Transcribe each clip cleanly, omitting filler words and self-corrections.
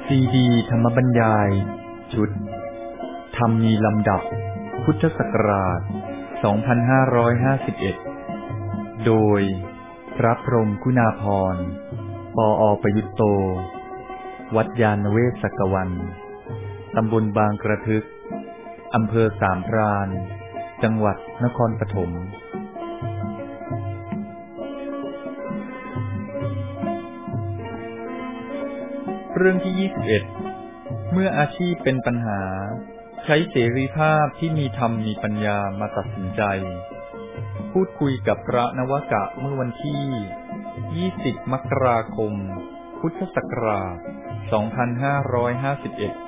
ซีดีธรรมบรรยายชุดธรรมมีลำดับพุทธศักราช 2551 โดยพระพรหมคุณาภรณ์ ปอ.ประยุตโต วัดยานเวศกวัน ตำบลบางกระทึก อำเภอสามพราน จังหวัดนครปฐมเรื่องที่ 21 เมื่ออาชีพเป็นปัญหาใช้เสรีภาพที่มีธรรมมีปัญญามาตัดสินใจพูดคุยกับพระนวกะเมื่อวันที่ 20 มกราคม พุทธศักราช 2551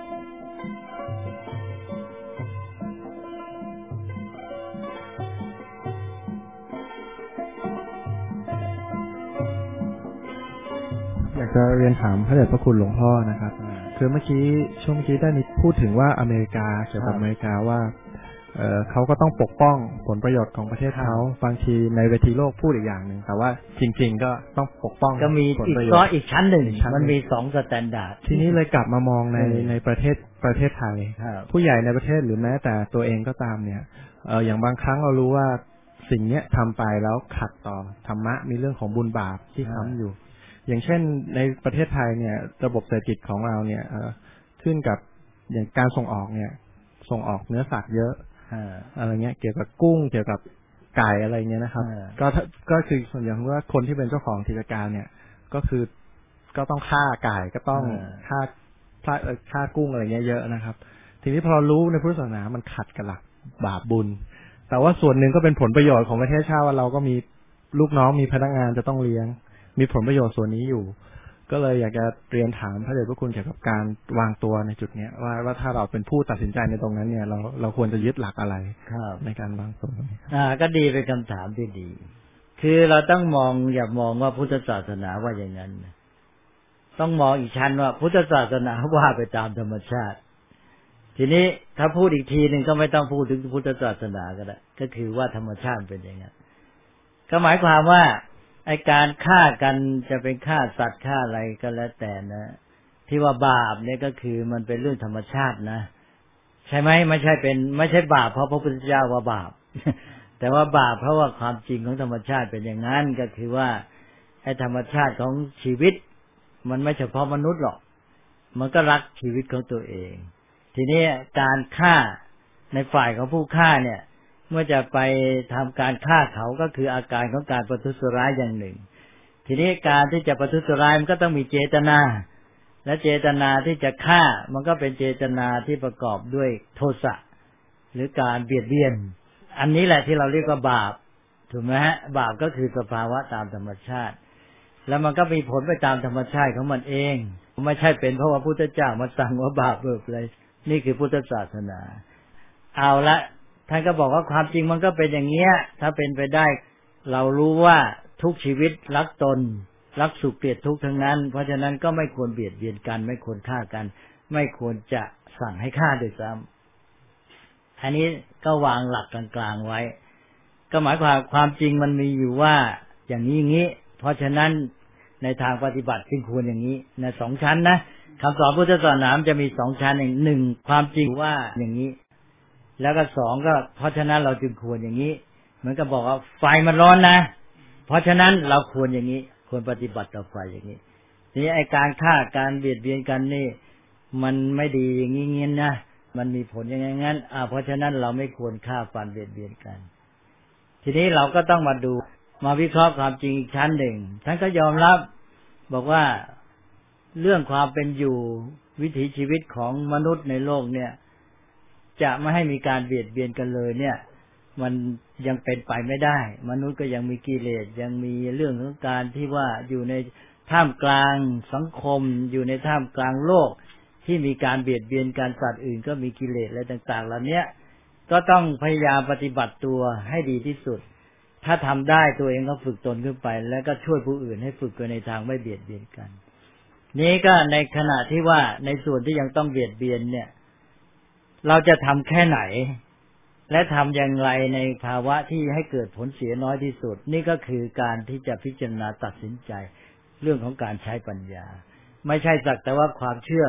อยากจะเรียนถามพระเดชพระคุณหลวงพ่อนะครับคือช่วงเมื่อกี้ได้มีพูดถึงว่าอเมริกาเกี่ยวกับอเมริกาว่าเขาก็ต้องปกป้องผลประโยชน์ของประเทศเขาบางทีในเวทีโลกพูดอีกอย่างหนึ่งแต่ว่าจริงๆก็ต้องปกป้องก็มีอีกชั้นหนึ่งมันมี2สแตนดาร์ดทีนี้เลยกลับมามองในประเทศไทยผู้ใหญ่ในประเทศหรือแม้แต่ตัวเองก็ตามเนี่ยอย่างบางครั้งเรารู้ว่าสิ่งนี้ทำไปแล้วขัดต่อธรรมะมีเรื่องของบุญบาปที่ค้ำอยู่อย่างเช่นในประเทศไทยเนี่ยระบบเศรษฐกิจของเราเนี่ยขึ้นกับอย่างการส่งออกเนื้อสัตว์เยอะอะไรเงี้ยเกี่ยวกับกุ้งเกี่ยวกับไก่อะไรเงี้ยนะครับก็คือส่วนอย่างว่าคนที่เป็นเจ้าของกิจการเนี่ยก็คือก็ต้องฆ่าไก่ก็ต้องฆ่ากุ้งอะไรเงี้ยเยอะนะครับทีนี้พอเรารู้ในพุทธศาสนามันขัดกับหลักบาปบุญแต่ว่าส่วนหนึ่งก็เป็นผลประโยชน์ของประเทศชาติว่าเราก็มีลูกน้องมีพนักงานจะต้องเลี้ยงมีผลประโยชน์ส่วนนี้อยู่ก็เลยอยากจะเรียนถามพระเดชพระคุณเกี่ยวกับการวางตัวในจุดนี้ว่าถ้าเราเป็นผู้ตัดสินใจในตรงนั้นเนี่ยเราควรจะยึดหลักอะไรในการวางตัวก็ดีเป็นคำถามที่ดีคือเราต้องอย่ามองว่าพุทธศาสนาว่าอย่างนั้นต้องมองอีกชั้นว่าพุทธศาสนาว่าไปตามธรรมชาติทีนี้ถ้าพูดอีกทีนึงก็ไม่ต้องพูดถึงพุทธศาสนาก็ได้ก็คือว่าธรรมชาติเป็นอย่างนั้นก็หมายความว่าไอ้การฆ่ากันจะเป็นฆ่าสัตว์ฆ่าอะไรก็แล้วแต่นะที่ว่าบาปเนี่ยก็คือมันเป็นเรื่องธรรมชาตินะใช่ไหมไม่ใช่บาปเพราะพระพุทธเจ้าว่าบาป แต่ว่าบาปเพราะว่าความจริงของธรรมชาติเป็นอย่างนั้นก็คือว่าไอ้ธรรมชาติของชีวิตมันไม่เฉพาะมนุษย์หรอกมันก็รักชีวิตของตัวเองทีนี้การฆ่าในฝ่ายของผู้ฆ่าเนี่ยเมื่อจะไปทำการฆ่าเขาก็คืออาการของการประทุษร้ายอย่างหนึ่งทีนี้การที่จะประทุษร้ายมันก็ต้องมีเจตนาและเจตนาที่จะฆ่ามันก็เป็นเจตนาที่ประกอบด้วยโทสะหรือการเบียดเบียนอันนี้แหละที่เราเรียกว่าบาปถูกไหมฮะบาปก็คือสภาวะตามธรรมชาติแล้วมันก็มีผลไปตามธรรมชาติของมันเองไม่ใช่เป็นเพราะว่าพุทธเจ้ามาสั่งว่าบาปเลยนี่คือพุทธศาสนาเอาละท่านก็บอกว่าความจริงมันก็เป็นอย่างเงี้ยถ้าเป็นไปได้เรารู้ว่าทุกชีวิตรักตนรักสุขเกลียดทุกข์ทั้งนั้นเพราะฉะนั้นก็ไม่ควรเบียดเบียนกันไม่ควรฆ่ากันไม่ควรจะสั่งให้ฆ่าด้วยซ้ำอันนี้ก็วางหลักกลางๆไว้ก็หมายความจริงมันมีอยู่ว่าอย่างนี้เพราะฉะนั้นในทางปฏิบัติจึงควรอย่างนี้นะ2ชั้นนะคำสอนพุทธศาสนาจะมี2ชั้นหนึ่งความจริงว่าอย่างนี้แล้วก็2ก็เพราะฉะนั้นเราจึงควรอย่างนี้เหมือนกับบอกว่าไฟมันร้อนนะเพราะฉะนั้นเราควรอย่างนี้ควรปฏิบัติต่อไฟอย่างนี้ทีนี้ไอ้การฆ่าการเบียดเบียนกันนี่มันไม่ดีอย่างนี้เงี้ยนะมันมีผลอย่างงั้นเพราะฉะนั้นเราไม่ควรฆ่าฟันเบียดเบียนกันทีนี้เราก็ต้องมาดูมาวิเคราะห์ความจริงอีกชั้นหนึ่งท่านก็ยอมรับบอกว่าเรื่องความเป็นอยู่วิถีชีวิตของมนุษย์ในโลกเนี่ยจะไม่ให้มีการเบียดเบียนกันเลยเนี่ยมันยังเป็นไปไม่ได้มนุษย์ก็ยังมีกิเลสยังมีเรื่องของการที่ว่าอยู่ในท่ามกลางสังคมอยู่ในท่ามกลางโลกที่มีการเบียดเบียนกันสัตว์อื่นก็มีกิเลสอะไรต่างๆเหล่านี้ก็ต้องพยายามปฏิบัติตัวให้ดีที่สุดถ้าทำได้ตัวเองก็ฝึกตนขึ้นไปแล้วก็ช่วยผู้อื่นให้ฝึกไปในทางไม่เบียดเบียนกันนี้ก็ในขณะที่ว่าในส่วนที่ยังต้องเบียดเบียนเนี่ยเราจะทำแค่ไหนและทำอย่างไรในภาวะที่ให้เกิดผลเสียน้อยที่สุดนี่ก็คือการที่จะพิจารณาตัดสินใจเรื่องของการใช้ปัญญาไม่ใช่สักแต่ว่าความเชื่อ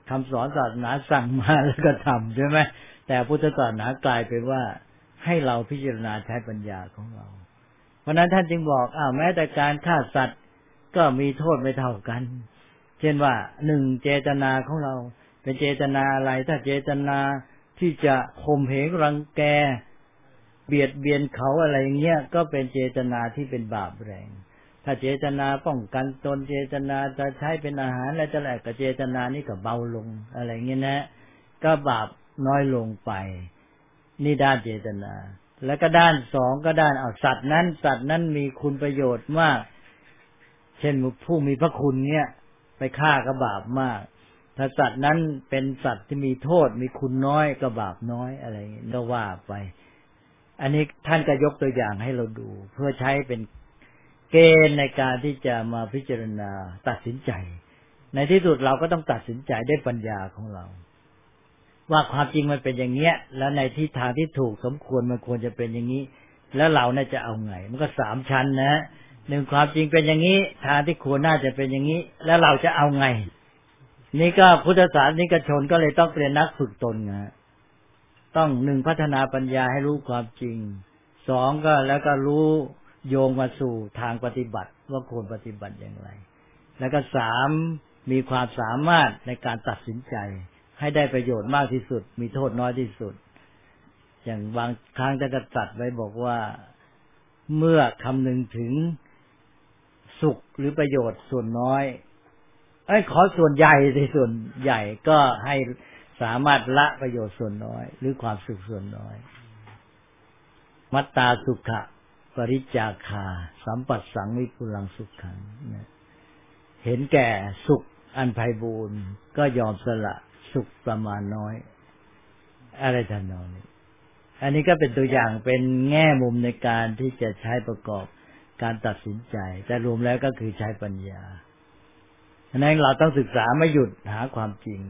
คำสอนศาสนาสั่งมาแล้วก็ทำใช่ไหมแต่พุทธศาสนากลายเป็นว่าให้เราพิจารณาใช้ปัญญาของเราเพราะนั้นท่านจึงบอกแม้แต่การฆ่าสัตว์ก็มีโทษไม่เท่ากันเช่นว่า1เจตนาของเราเป็นเจตนาอะไรถ้าเจตนาที่จะข่มเหงรังแกเบียดเบียนเขาอะไรอย่างเงี้ยก็เป็นเจตนาที่เป็นบาปแรงถ้าเจตนาป้องกันตนเจตนาจะใช้เป็นอาหารอะไรแต่ละก็เจตนานี่ก็เบาลงอะไรเงี้ยนะก็บาปน้อยลงไปนี่ด้านเจตนาแล้วก็ด้าน2ก็ด้านสัตว์นั้นมีคุณประโยชน์มากเช่นผู้มีพระคุณเนี่ยไปฆ่าก็บาปมากถ้าสัตว์นั้นเป็นสัตว์ที่มีโทษมีคุณน้อยก็บาปน้อยอะไรก็ว่าไปอันนี้ท่านก็ยกตัวอย่างให้เราดูเพื่อใช้เป็นเกณฑ์ในการที่จะมาพิจารณาตัดสินใจในที่สุดเราก็ต้องตัดสินใจด้วยปัญญาของเราว่าความจริงมันเป็นอย่างเงี้ยแล้วในทิศทางที่ถูกสมควรมันควรจะเป็นอย่างนี้แล้วเราน่าจะเอาไงมันก็3ชั้นนะ1ความจริงเป็นอย่างนี้ทางที่ควรน่าจะเป็นอย่างนี้แล้วเราจะเอาไงนี่ก็พุทธศาสนิกชนก็เลยต้องเป็นนักฝึกตนนะต้อง1พัฒนาปัญญาให้รู้ความจริง2ก็แล้วก็รู้โยงมาสู่ทางปฏิบัติว่าควรปฏิบัติอย่างไรแล้วก็3มีความสามารถในการตัดสินใจให้ได้ประโยชน์มากที่สุดมีโทษน้อยที่สุดอย่างบางครั้งท่านก็ตรัสไว้บอกว่าเมื่อคำนึงถึงสุขหรือประโยชน์ส่วนน้อยขอส่วนใหญ่ในส่วนใหญ่ก็ให้สามารถละประโยชน์ส่วนน้อยหรือความสุขส่วนน้อยมัตตาสุขะปริจาคาสัมปัสสังวิปุลังสุขขังเห็นแก่สุขอันไพบูรณ์ก็ยอมสละสุขประมาณน้อยอะไรทำนองนี้อันนี้ก็เป็นตัวอย่างเป็นแง่มุมในการที่จะใช้ประกอบการตัดสินใจแต่รวมแล้วก็คือใช้ปัญญาฉะนั้นเราต้องศึกษาไม่หยุดหาความจริง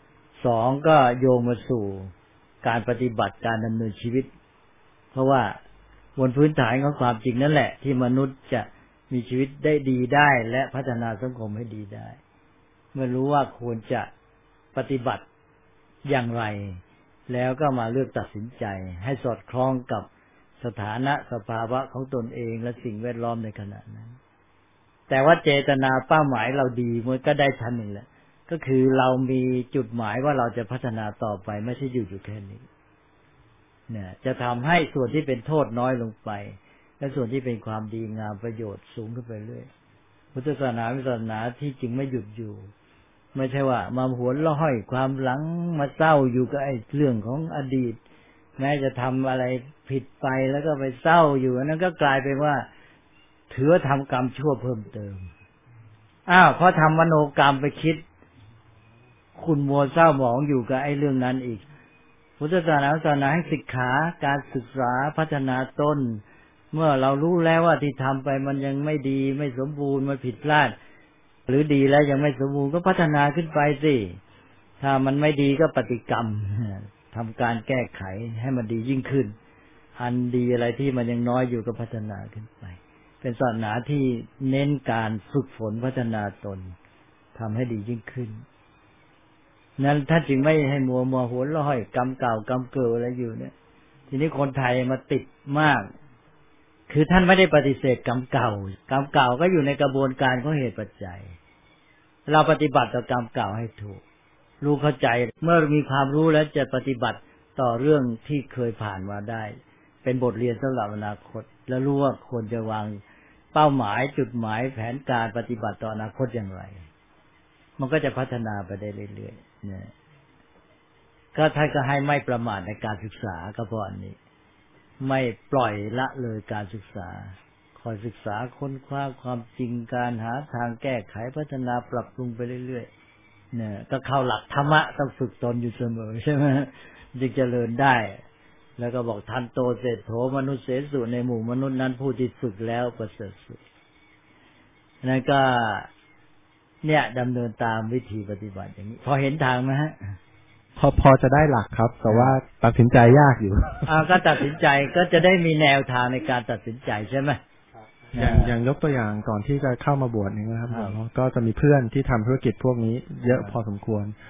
2ก็โยงมาสู่การปฏิบัติการดำเนินชีวิตเพราะว่าบนพื้นฐานของความจริงนั่นแหละที่มนุษย์จะมีชีวิตได้ดีได้และพัฒนาสังคมให้ดีได้เมื่อรู้ว่าควรจะปฏิบัติอย่างไรแล้วก็มาเลือกตัดสินใจให้สอดคล้องกับสถานะสภาวะของตนเองและสิ่งแวดล้อมในขณะนั้นแต่ว่าเจตนาเป้าหมายเราดีมันก็ได้ชั้นหนึ่งแหละก็คือเรามีจุดหมายว่าเราจะพัฒนาต่อไปไม่ใช่อยู่แค่นี้เนี่ยจะทำให้ส่วนที่เป็นโทษน้อยลงไปและส่วนที่เป็นความดีงามประโยชน์สูงขึ้นไปเรื่อยพุทธศาสนาเป็นศาสนาที่จริงไม่หยุดอยู่ไม่ใช่ว่ามาหวนละห้อยความหลังมาเศร้าอยู่กับไอ้เรื่องของอดีตแม้จะทำอะไรผิดไปแล้วก็ไปเศร้าอยู่นั้นก็กลายเป็นว่าถือว่าทำกรรมชั่วเพิ่มเติมเพราะทำมโนกรรมไปคิดคุณมัวเศร้าหมองอยู่กับไอ้เรื่องนั้นอีกพุทธศาสนาให้ศึกษาการศึกษาพัฒนาตนเมื่อเรารู้แล้วว่าที่ทำไปมันยังไม่ดีไม่สมบูรณ์มันผิดพลาดหรือดีแล้วยังไม่สมบูรณ์ก็พัฒนาขึ้นไปสิถ้ามันไม่ดีก็ปฏิกรรมทำการแก้ไขให้มันดียิ่งขึ้นอันดีอะไรที่มันยังน้อยอยู่ก็พัฒนาขึ้นไปเป็นศาสนาที่เน้นการฝึกฝนพัฒนาตนทำให้ดียิ่งขึ้นนั้นท่านจึงไม่ให้มัวหวนละห้อยกรรมเก่ากรรมเก่าอะไรอยู่เนี่ยทีนี้คนไทยมาติดมากคือท่านไม่ได้ปฏิเสธกรรมเก่ากรรมเก่าก็อยู่ในกระบวนการของเหตุปัจจัยเราปฏิบัติต่อกรรมเก่าให้ถูกรู้เข้าใจเมื่อมีความรู้แล้วจะปฏิบัติต่อเรื่องที่เคยผ่านมาได้เป็นบทเรียนสำหรับอนาคตแล้วรู้ว่าควรจะวางเป้าหมายจุดหมายแผนการปฏิบัติต่ออนาคตอย่างไรมันก็จะพัฒนาไปได้เรื่อยๆเนี่ยก็ท่านก็ให้ไม่ประมาทในการศึกษาก็เพราะอันนี้ไม่ปล่อยละเลยการศึกษาคอยศึกษาค้นคว้าความจริงการหาทางแก้ไขพัฒนาปรับปรุงไปเรื่อยๆเนี่ยก็เข้าหลักธรรมะต้องฝึกตนอยู่เสมอใช่ไหมจึงเจริญได้แล้วก็บอกทันโตเศรษโธมนุษย์เสสุในหมู่มนุษย์นั้นผู้ที่ฝึกแล้วประเสริฐสุดนั่นก็เนี่ยดำเนินตามวิธีปฏิบัติอย่างนี้พอเห็นทางไหมฮะพอจะได้หลักครับแต่ว่าตัดสินใจยากอยู่ก็ตัดสินใจก็จะได้มีแนวทางในการตัดสินใจใช่ไหมอย่างยกตัวอย่างก่อนที่จะเข้ามาบวชนี่นะครับก็จะมีเพื่อนที่ทำธุรกิจพวกนี้เยอะพอสมควร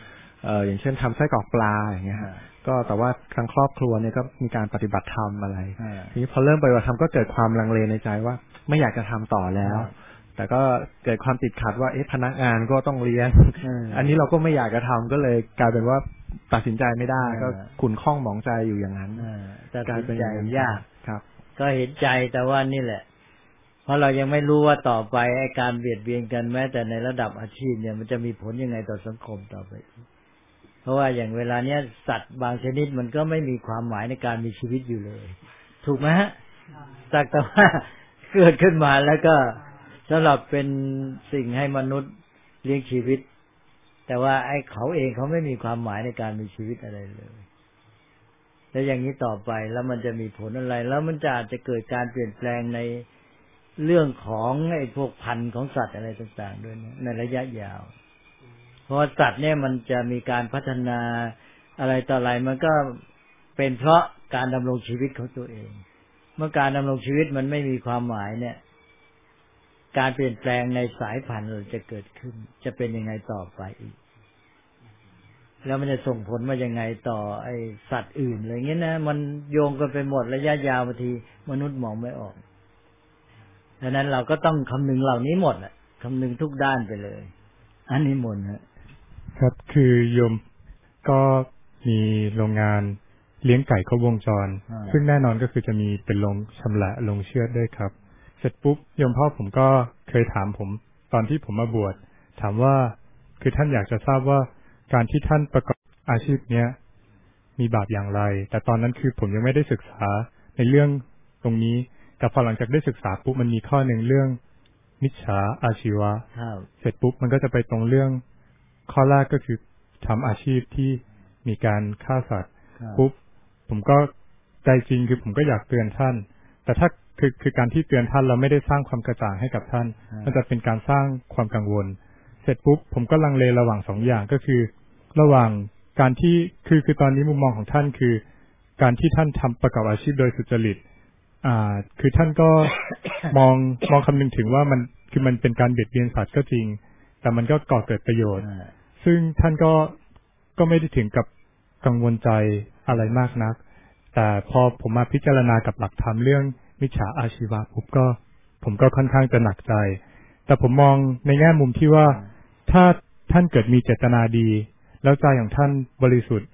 อย่างเช่นทำไส้กรอกปลาอย่างเงี้ยก็แต่ว่าทางครอบครัวเนี่ยก็มีการปฏิบัติธรรมอะไรทีนี้พอเริ่มปฏิบัติธรรมก็เกิดความลังเลในใจว่าไม่อยากจะทำต่อแล้วแต่ก็เกิดความติดขัดว่าพนักงานก็ต้องเลี้ยงอันนี้เราก็ไม่อยากจะทำก็เลยกลายเป็นว่าตัดสินใจไม่ได้ก็ขุ่นข้องหมองใจอยู่อย่างนั้นตัดสินใจยากครับก็เห็นใจแต่ว่านี่แหละเพราะเรายังไม่รู้ว่าต่อไปไอ้การเบียดเบียนกันแม้แต่ในระดับอาชีพเนี่ยมันจะมีผลยังไงต่อสังคมต่อไปเพราะว่าอย่างเวลาเนี้ยสัตว์บางชนิดมันก็ไม่มีความหมายในการมีชีวิตอยู่เลยถูกไหมฮะสักแต่ว่าเกิดขึ้นมาแล้วก็สำหรับเป็นสิ่งให้มนุษย์เลี้ยงชีวิตแต่ว่าไอ้เขาเองเขาไม่มีความหมายในการมีชีวิตอะไรเลยแล้วอย่างนี้ต่อไปแล้วมันจะมีผลอะไรแล้วมันจะอาจจะเกิดการเปลี่ยนแปลงในเรื่องของไอ้พวกพันธุ์ของสัตว์อะไรต่างๆด้วยนะในระยะยาวเพราะสัตว์เนี่ยมันจะมีการพัฒนาอะไรต่ออะไรมันก็เป็นเพราะการดำรงชีวิตของตัวเองเมื่อการดำรงชีวิตมันไม่มีความหมายเนี่ยการเปลี่ยนแปลงในสายพันธุ์จะเกิดขึ้นจะเป็นยังไงต่อไปอีกแล้วมันจะส่งผลมายังไงต่อไอ้สัตว์อื่นอะไรเงี้ยนะมันโยงกันไปหมดระยะยาวบางทีมนุษย์มองไม่ออกดังนั้นเราก็ต้องคำนึงเหล่านี้หมดคำนึงทุกด้านไปเลยอันนี้หมดครับคือโยมก็มีโรงงานเลี้ยงไก่ครบวงจรซึ่งแน่นอนก็คือจะมีเป็นโรงชำละโรงเชือดด้วยครับเสร็จปุ๊บโยมพ่อผมก็เคยถามผมตอนที่ผมมาบวชถามว่าคือท่านอยากจะทราบว่าการที่ท่านประกอบอาชีพเนี้ยมีบาปอย่างไรแต่ตอนนั้นคือผมยังไม่ได้ศึกษาในเรื่องตรงนี้แต่พอหลังจากได้ศึกษาปุ๊บมันมีข้อหนึ่งเรื่องมิจฉาอาชีวะเสร็จปุ๊บมันก็จะไปตรงเรื่องข้อแรกก็คือทำอาชีพที่มีการฆ่าสัตว์ปุ๊บผมก็ใจจริงคือผมก็อยากเตือนท่านแต่ถ้าคือการที่เตือนท่านเราไม่ได้สร้างความกระจ่างให้กับท่านมันจะเป็นการสร้างความกังวลเสร็จปุ๊บผมก็ลังเลระหว่างสองอย่างก็คือระหว่างการที่คือตอนนี้มุมมองของท่านคือการที่ท่านทำประกอบอาชีพโดยสุจริตคือท่านก็ มองคำนึงถึงว่ามันคือมันเป็นการเบียดเบียนสัตว์ก็จริงแต่มันก็ก่อเกิดประโยชน์ซึ่งท่านก็ไม่ได้ถึงกับกังวลใจอะไรมากนักแต่พอผมมาพิจารณากับหลักธรรมเรื่องมิจฉาอาชีวะผมก็ค่อนข้างจะหนักใจแต่ผมมองในแง่มุมที่ว่าถ้าท่านเกิดมีเจตนาดีแล้วใจของท่านบริสุทธิ์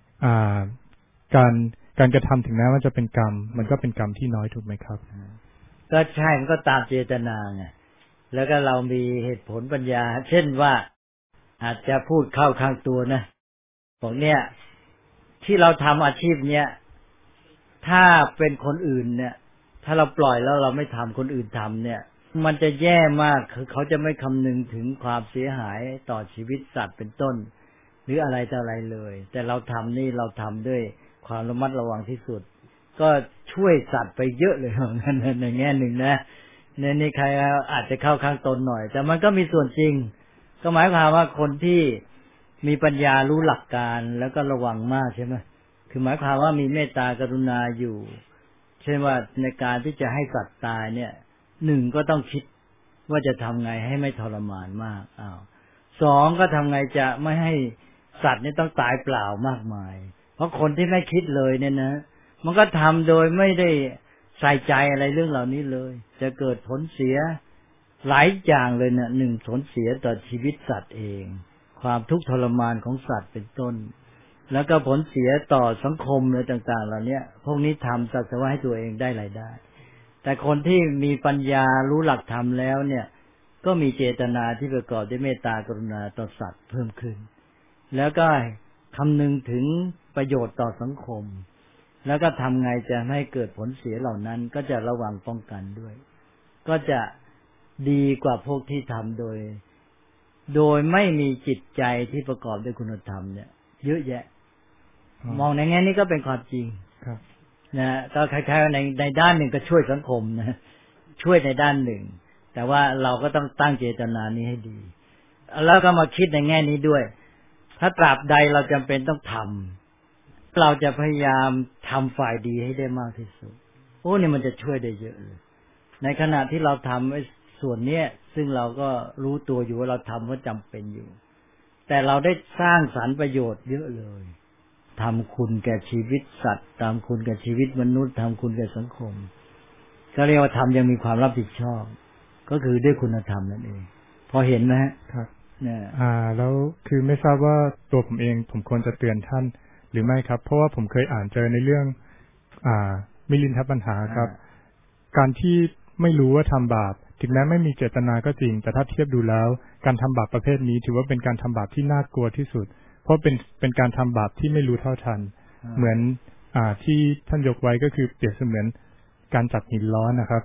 การกระทำถึงแม้ว่าจะเป็นกรรมมันก็เป็นกรรมที่น้อยถูกไหมครับก็ใช่มันก็ตามเจตนาไงแล้วก็เรามีเหตุผลปัญญาเช่นว่าอาจจะพูดเข้าข้างตัวนะบอกเนี่ยที่เราทำอาชีพเนี้ยถ้าเป็นคนอื่นเนี่ยถ้าเราปล่อยแล้วเราไม่ทำคนอื่นทำเนี่ยมันจะแย่มากคือเขาจะไม่คำนึงถึงความเสียหายต่อชีวิตสัตว์เป็นต้นหรืออะไรต่ออะไรเลยแต่เราทำนี่เราทำด้วยความระมัดระวังที่สุดก็ช่วยสัตว์ไปเยอะเลยในแง่หนึ่งนะในใครอาจจะเข้าข้างตนหน่อยแต่มันก็มีส่วนจริงก็หมายความว่าคนที่มีปัญญารู้หลักการแล้วก็ระวังมากใช่ไหมคือหมายความว่ามีเมตตากรุณาอยู่เช่นว่าในการที่จะให้สัตว์ตายเนี่ยหนึ่งก็ต้องคิดว่าจะทำไงให้ไม่ทรมานมากสองก็ทำไงจะไม่ให้สัตว์นี่ต้องตายเปล่ามากมายเพราะคนที่ไม่คิดเลยเนี่ยนะมันก็ทำโดยไม่ได้ใส่ใจอะไรเรื่องเหล่านี้เลยจะเกิดผลเสียหลายอย่างเลยเนี่ยหนึ่งผลเสียต่อชีวิตสัตว์เองความทุกข์ทรมานของสัตว์เป็นต้นแล้วก็ผลเสียต่อสังคมอะไรต่างๆเหล่านี้พวกนี้ทำสักแต่ว่าให้ตัวเองได้รายได้แต่คนที่มีปัญญารู้หลักธรรมแล้วเนี่ยก็มีเจตนาที่ประกอบด้วยเมตตากรุณาต่อสัตว์เพิ่มขึ้นแล้วก็คำนึงถึงประโยชน์ต่อสังคมแล้วก็ทำไงจะให้เกิดผลเสียเหล่านั้นก็จะระวังป้องกันด้วยก็จะดีกว่าพวกที่ทำโดยไม่มีจิตใจที่ประกอบด้วยคุณธรรมเนี่ยเยอะแยะมองในแง่นี้ก็เป็นความจริงนะก็คล้ายๆในด้านหนึ่งก็ช่วยสังคมนะช่วยในด้านหนึ่งแต่ว่าเราก็ต้องตั้งเจตนานี้ให้ดีแล้วก็มาคิดในแง่นี้ด้วยถ้าตราบใดเราจำเป็นต้องทำเราจะพยายามทำฝ่ายดีให้ได้มากที่สุดนี่มันจะช่วยได้เยอะเลยในขณะที่เราทำส่วนเนี้ยซึ่งเราก็รู้ตัวอยู่ว่าเราทำเพราะจำเป็นอยู่แต่เราได้สร้างสรรค์ประโยชน์เยอะเลยทำคุณแก่ชีวิตสัตว์ทำคุณแก่ชีวิตมนุษย์ทำคุณแก่สังคมก็เรียกว่าทำยังมีความรับผิดชอบก็คือด้วยคุณธรรมนั่นเองพอเห็นไหมครับเนี่ยแล้วคือไม่ทราบว่าตัวผมเองผมควรจะเตือนท่านหรือไม่ครับเพราะว่าผมเคยอ่านเจอในเรื่องมิลินทปัญหาครับการที่ไม่รู้ว่าทำบาปถึงแม้ไม่มีเจตนาก็จริงแต่ถ้าเทียบดูแล้วการทำบาปประเภทนี้ถือว่าเป็นการทำบาปที่น่ากลัวที่สุดเพราะเป็นการทำบาปที่ไม่รู้เท่าทันเหมือนที่ท่านยกไว้ก็คือเปรียบเสมือนการจับหินร้อนนะครับ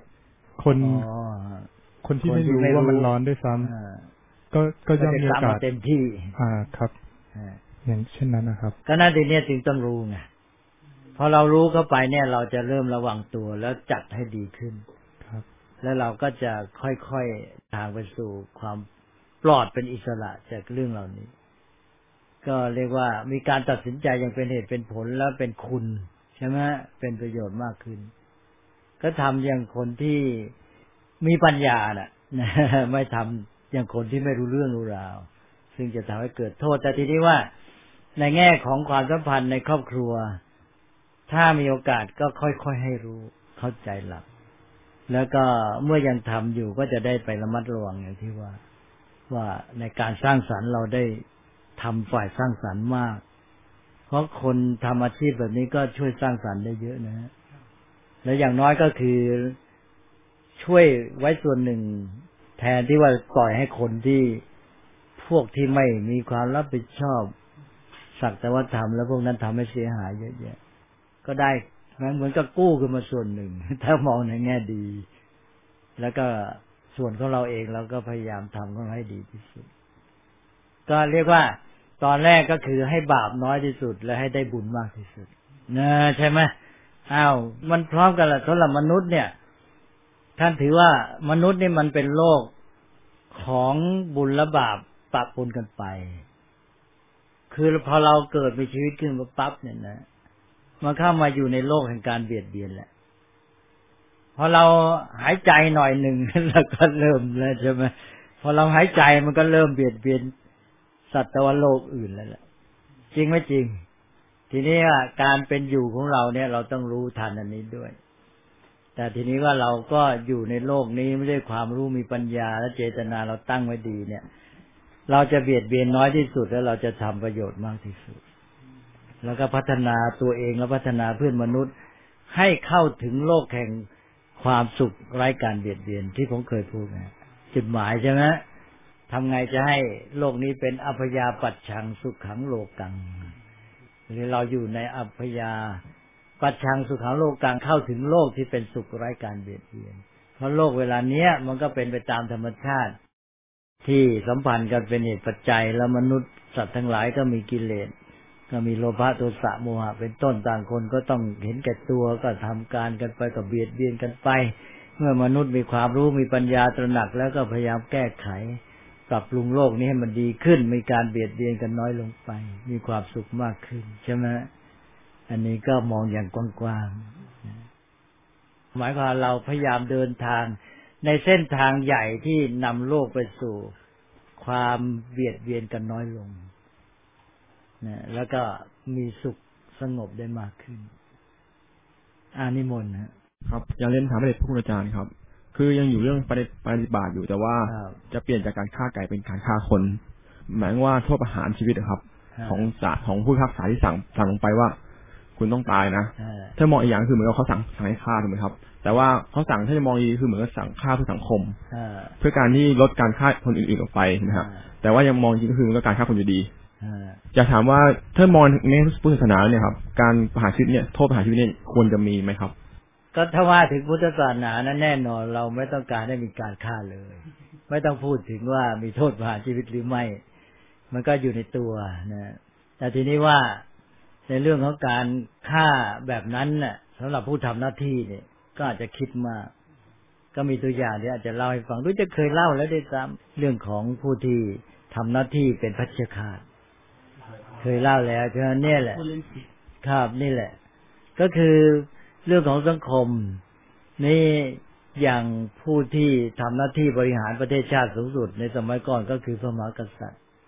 คนที่ไม่รู้ว่ามันร้อนด้วยซ้ำก็ย่อมมีโอกาสเต็มที่ครับอย่างเช่นนั้นนะครับก็นั่นทีนี้จึงต้องรู้ไงพอเรารู้เข้าไปเนี่ยเราจะเริ่มระวังตัวแล้วจัดให้ดีขึ้นครับแล้วเราก็จะค่อยๆทางไปสู่ความปลอดเป็นอิสระจากเรื่องเหล่านี้ก็เรียกว่ามีการตัดสินใจอย่างเป็นเหตุเป็นผลแล้วเป็นคุณใช่ไหมเป็นประโยชน์มากขึ้นก็ทำอย่างคนที่มีปัญญาน่ะไม่ทำอย่างคนที่ไม่รู้เรื่องรู้ราวซึ่งจะทำให้เกิดโทษแต่ทีนี้ว่าในแง่ของความสัมพันธ์ในครอบครัวถ้ามีโอกาสก็ค่อยๆให้รู้เข้าใจหลักแล้วก็เมื่อยังทำอยู่ก็จะได้ไประมัดระวังอย่างที่ว่าในการสร้างสรรค์เราได้ทำฝ่ายสร้างสรรค์มากเพราะคนทำอาชีพแบบนี้ก็ช่วยสร้างสรรค์ได้เยอะนะและอย่างน้อยก็คือช่วยไว้ส่วนหนึ่งแทนที่ว่าปล่อยให้คนที่พวกที่ไม่มีความรับผิดชอบสักแต่ว่าทำแล้วพวกนั้นทำให้เสียหายเยอะแยะก็ได้เหมือนกับกู้ขึ้นมาส่วนหนึ่งถ้ามองในแง่ดีแล้วก็ส่วนของเราเองเราก็พยายามทำให้ดีที่สุดก็เรียกว่าตอนแรกก็คือให้บาปน้อยที่สุดและให้ได้บุญมากที่สุดนะใช่ไหมมันพร้อมกันแหละสำหรับมนุษย์เนี่ยท่านถือว่ามนุษย์นี่มันเป็นโลกของบุญและบาปปะปนกันไปคือพอเราเกิดมีชีวิตขึ้นมาปั๊บเนี่ยนะมันเข้ามาอยู่ในโลกแห่งการเบียดเบียนแหละพอเราหายใจหน่อยหนึ่งแล้วก็เริ่มแล้วใช่ไหมพอเราหายใจมันก็เริ่มเบียดเบียนสัตว์โลกอื่นแล้วแหละจริงไหมจริงทีนี้การเป็นอยู่ของเราเนี่ยเราต้องรู้ทันอันนี้ด้วยแต่ทีนี้ว่าเราก็อยู่ในโลกนี้ไม่ได้ความรู้มีปัญญาและเจตนาเราตั้งไว้ดีเนี่ยเราจะเบียดเบียนน้อยที่สุดแล้วเราจะทำประโยชน์มากที่สุดแล้วก็พัฒนาตัวเองและพัฒนาเพื่อนมนุษย์ให้เข้าถึงโลกแห่งความสุขไร้การเบียดเบียนที่ผมเคยพูดนะจุดหมายใช่ไหมทำไงจะให้โลกนี้เป็นอัพยาปัจฉังสุขขังโลกังหรือเราอยู่ในอัพยาปัจฉังสุขขังโลกังเข้าถึงโลกที่เป็นสุขไร้การเบียดเบียนเพราะโลกเวลาเนี้ยมันก็เป็นไปตามธรรมชาติที่สัมพันธ์กันเป็นเหตุปัจจัยแล้วมนุษย์สัตว์ทั้งหลายก็มีกิเลสก็มีโลภะโทสะโมหะเป็นต้นต่างคนก็ต้องเห็นแก่ตัวก็ทำการกันไปก็เบียดเบียนกันไปเมื่อมนุษย์มีความรู้มีปัญญาตระหนักแล้วก็พยายามแก้ไขปรับปรุงโลกนี้ให้มันดีขึ้นมีการเบียดเบียนกันน้อยลงไปมีความสุขมากขึ้นใช่ไหมอันนี้ก็มองอย่างกว้างๆหมายความเราพยายามเดินทางในเส้นทางใหญ่ที่นำโลกไปสู่ความเบียดเบียนกันน้อยลงนะแล้วก็มีสุขสงบได้มากขึ้นนิมนต์ครับยังเล่นถามพระเดชพระคุณอาจารย์ครับคือยังอยู่เรื่องปฏิบัติอยู่แต่ว่าจะเปลี่ยนจากการฆ่าไก่เป็นการฆ่าคนหมายว่าโทษประหารชีวิตครับของผู้พิพากษาที่สั่งลงไปว่าคุณต้องตายนะถ้ามองอีกอย่างคือเหมือนกับเขาสั่งให้ฆ่าถูกไหมครับแต่ว่าเขาสั่งถ้าจะมองอีกคือเหมือนกับสั่งฆ่าเพื่อสังคมเพื่อการที่ลดการฆ่าคนอื่นๆออกไปนะครับแต่ว่ายังมองจริงก็คือมันก็การฆ่าคนอยู่ดีจะถามว่าถ้ามองในพุทธศาสนาเนี่ยครับการประหารชีวิตเนี่ยโทษประหารชีวิตเนี่ยควรจะมีไหมครับก็ถ้าว่าถึงพุทธศาสนานั้นแน่นอนเราไม่ต้องการให้มีการฆ่าเลยไม่ต้องพูดถึงว่ามีโทษประหารชีวิตหรือไม่มันก็อยู่ในตัวนะแต่ทีนี้ว่าในเรื่องของการฆ่าแบบนั้นน่ะสำหรับผู้ทำหน้าที่เนี่ยก็อาจจะคิดมากก็มีตัวอย่างที่อาจจะเล่าให้ฟังด้วยจะเคยเล่าแล้วด้วยซ้ำเรื่องของผู้ที่ทำหน้าที่เป็นพัชฆาตเคยเล่าแล้วฉะนั้นเนี่ยแหละครับนี่แหละก็คือเรื่องของสังคมนี่อย่างผู้ที่ทำหน้าที่บริหารประเทศชาติสูงสุดในสมัยก่อนก็คือพระมหากษัตริย์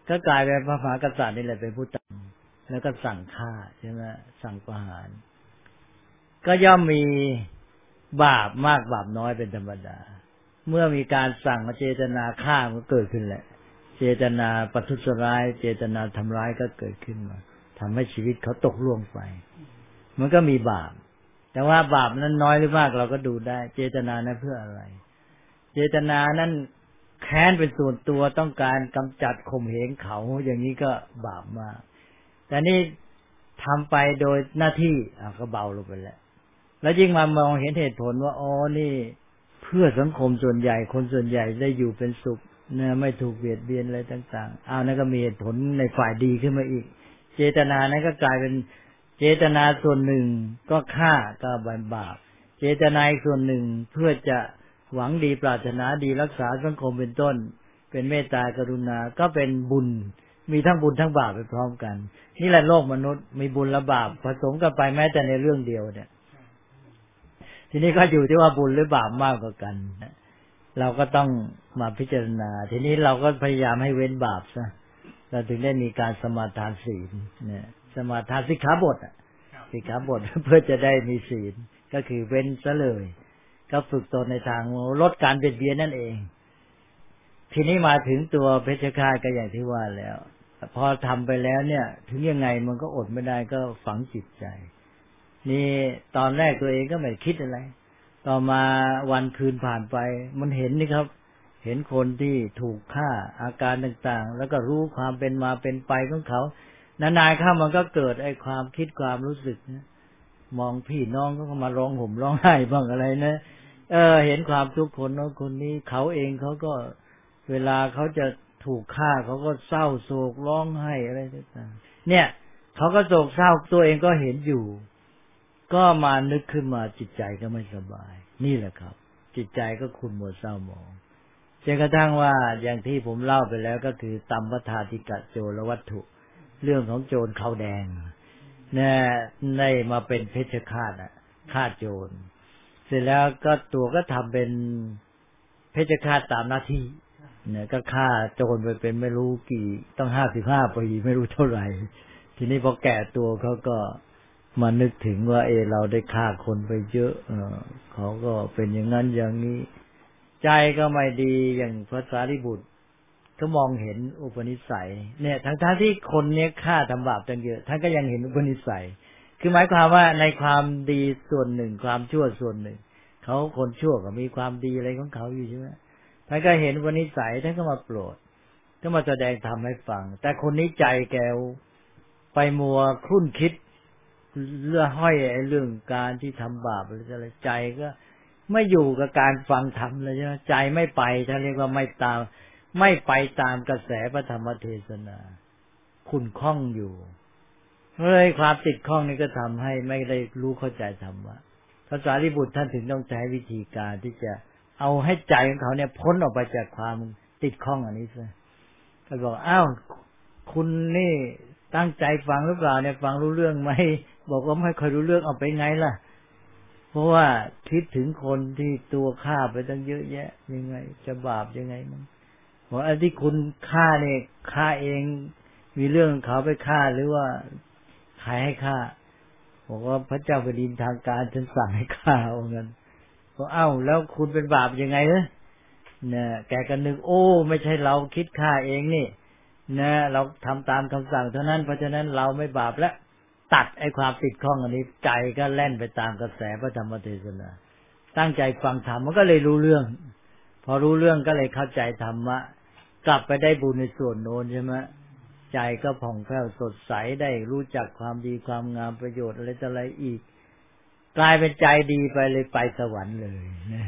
ก็กลายเป็นพระมหากษัตริย์นี่แหละเป็นผู้ตั้งแล้วก็สั่งฆ่าใช่ไหมสั่งประหารก็ย่อมมีบาปมากบาปน้อยเป็นธรรมดาเมื่อมีการสั่งเจตนาฆ่ามันเกิดขึ้นแหละเจตนาประทุษร้ายเจตนาทำร้ายก็เกิดขึ้นมาทำให้ชีวิตเขาตกล่วงไปมันก็มีบาปแต่ว่าบาปนั้นน้อยหรือมากเราก็ดูได้เจตนานั้นเพื่ออะไรเจตนานั้นแค้นเป็นส่วนตัวต้องการกำจัดข่มเหงเขาอย่างนี้ก็บาปมากแต่นี่ทำไปโดยหน้าที่ก็เบาลงไปแล้วยิ่งมามองเห็นเหตุผลว่าอ๋อนี่เพื่อสังคมส่วนใหญ่คนส่วนใหญ่ได้อยู่เป็นสุขนะไม่ถูกเบียดเบียนอะไรต่างๆนั่นก็มีเหตุผลในฝ่ายดีขึ้นมาอีกเจตนานั้นก็กลายเป็นเจตนาส่วนหนึ่งก็ฆ่าก็บาปเจตนาอีกส่วนหนึ่งเพื่อจะหวังดีปรารถนาดีรักษาสังคมเป็นต้นเป็นเมตตากรุณาก็เป็นบุญมีทั้งบุญทั้งบาปไปพร้อมกันนี่แหละโลกมนุษย์มีบุญและบาปผสมกันไปแม้แต่ในเรื่องเดียวเนี่ยทีนี้ก็อยู่ที่ว่าบุญหรือบาปมากกว่ากันเราก็ต้องมาพิจารณาทีนี้เราก็พยายามให้เว้นบาปซะเราถึงได้มีการสมาทานศีลเนี่ยสมาทานสิกขาบทสิกขาบทเพื่อจะได้มีศีลก็คือเว้นซะเลยก็ฝึกตนในทางลดการเบียดเบียนนั่นเองทีนี้มาถึงตัวเพชฌฆาตก็อย่างที่ว่าแล้วพอทำไปแล้วเนี่ยถึงยังไงมันก็อดไม่ได้ก็ฝังจิตใจนี่ตอนแรกตัวเองก็ไม่คิดอะไรต่อมาวันคืนผ่านไปมันเห็นนี่ครับเห็นคนที่ถูกฆ่าอาการต่างๆแล้วก็รู้ความเป็นมาเป็นไปของเขานานๆเข้ามันก็เกิดไอ้ความคิดความรู้สึกนะมองพี่น้องก็มาร้องห่มร้องไห้บ้างอะไรนะเห็นความทุกข์คนโน้นคนนี้เขาเองเขาก็เวลาเขาจะถูกฆ่าเขาก็เศร้าโศกร้องไห้อะไรต่างๆเนี่ยเขาก็โศกเศร้าตัวเองก็เห็นอยู่ก็มานึกขึ้นมาจิตใจก็ไม่สบายนี่แหละครับจิตใจก็ขุ่นมัวเศร้าหมองจนกระทั่งว่าอย่างที่ผมเล่าไปแล้วก็คือตัมปทาธิกะโจรวัตถุเรื่องของโจรขาวแดงเนี่ยได้มาเป็นเพชฌฆาตฆ่าโจรเสร็จแล้วก็ตัวก็ทำเป็นเพชฌฆาตตามหน้าที่เนี่ยก็ฆ่าโจรไปเป็นไม่รู้กี่ต้อง55 ปีไม่รู้เท่าไหร่ทีนี้พอแก่ตัวเขาก็มานึกถึงว่าเราได้ฆ่าคนไปเยอะเขาก็เป็นอย่างนั้นอย่างนี้ใจก็ไม่ดีอย่างพระสารีบุตรก็มองเห็นอุปนิสัยเนี่ยทั้งที่คนเนี้ยฆ่าทำบาปตั้งเยอะท่านก็ยังเห็นอุปนิสัยคือหมายความว่าในความดีส่วนหนึ่งความชั่วส่วนหนึ่งเขาคนชั่วก็มีความดีอะไรของเขาอยู่ใช่ไหมท่านก็เห็นอุปนิสัยท่านก็มาโปรดก็มาแสดงธรรมให้ฟังแต่คนนี้ใจแกวไปมัวครุ่นคิดเรื่องห้อยไอ้เรื่องการที่ทำบาปอะไรใจก็ไม่อยู่กับการฟังธรรมเลยใช่ไหมใจไม่ไปท่านเรียกว่าไม่ไปตามกระแสพระธรรมเทศนาขุ่นข้องอยู่เลยความติดข้องนี้ก็ทำให้ไม่ได้รู้เข้าใจธรรมะพระสารีบุตรท่านถึงต้องใช้วิธีการที่จะเอาให้ใจของเขาเนี่ยพ้นออกไปจากความติดข้องอันนี้ซะก็บอกอ้าวคุณนี่ตั้งใจฟังหรือเปล่าเนี่ยฟังรู้เรื่องไหมบอกว่าไม่ค่อยรู้เรื่องเอาไปไงล่ะเพราะว่าคิดถึงคนที่ตัวฆ่าไปตั้งเยอะแยะยังไงจะบาปยังไงมั้งว่าอันที่คุณฆ่าเนี่ยฆ่าเองมีเรื่องเขาไปฆ่าหรือว่าใครให้ฆ่าบอกว่าพระเจ้าแผ่นดินทางการฉันสั่งให้ฆ่าเอาเงินบอกอ้าวแล้วคุณเป็นบาปยังไงเนี่ยแกก็นึกโอ้ไม่ใช่เราคิดฆ่าเองนี่นะเราทำตามคำสั่งเท่านั้นเพราะฉะนั้นเราไม่บาปแล้วตัดไอ้ความติดข้องอันนี้ใจก็แล่นไปตามกระแสพระธรรมเทศนาตั้งใจฟังธรรมมันก็เลยรู้เรื่องพอรู้เรื่องก็เลยเข้าใจธรรมะกลับไปได้บุญในส่วนโน้นใช่ไหมใจก็ผ่องแผ้วสดใสได้รู้จักความดีความงามประโยชน์อะไรต่ออะไรอีกกลายเป็นใจดีไปเลยไปสวรรค์เลย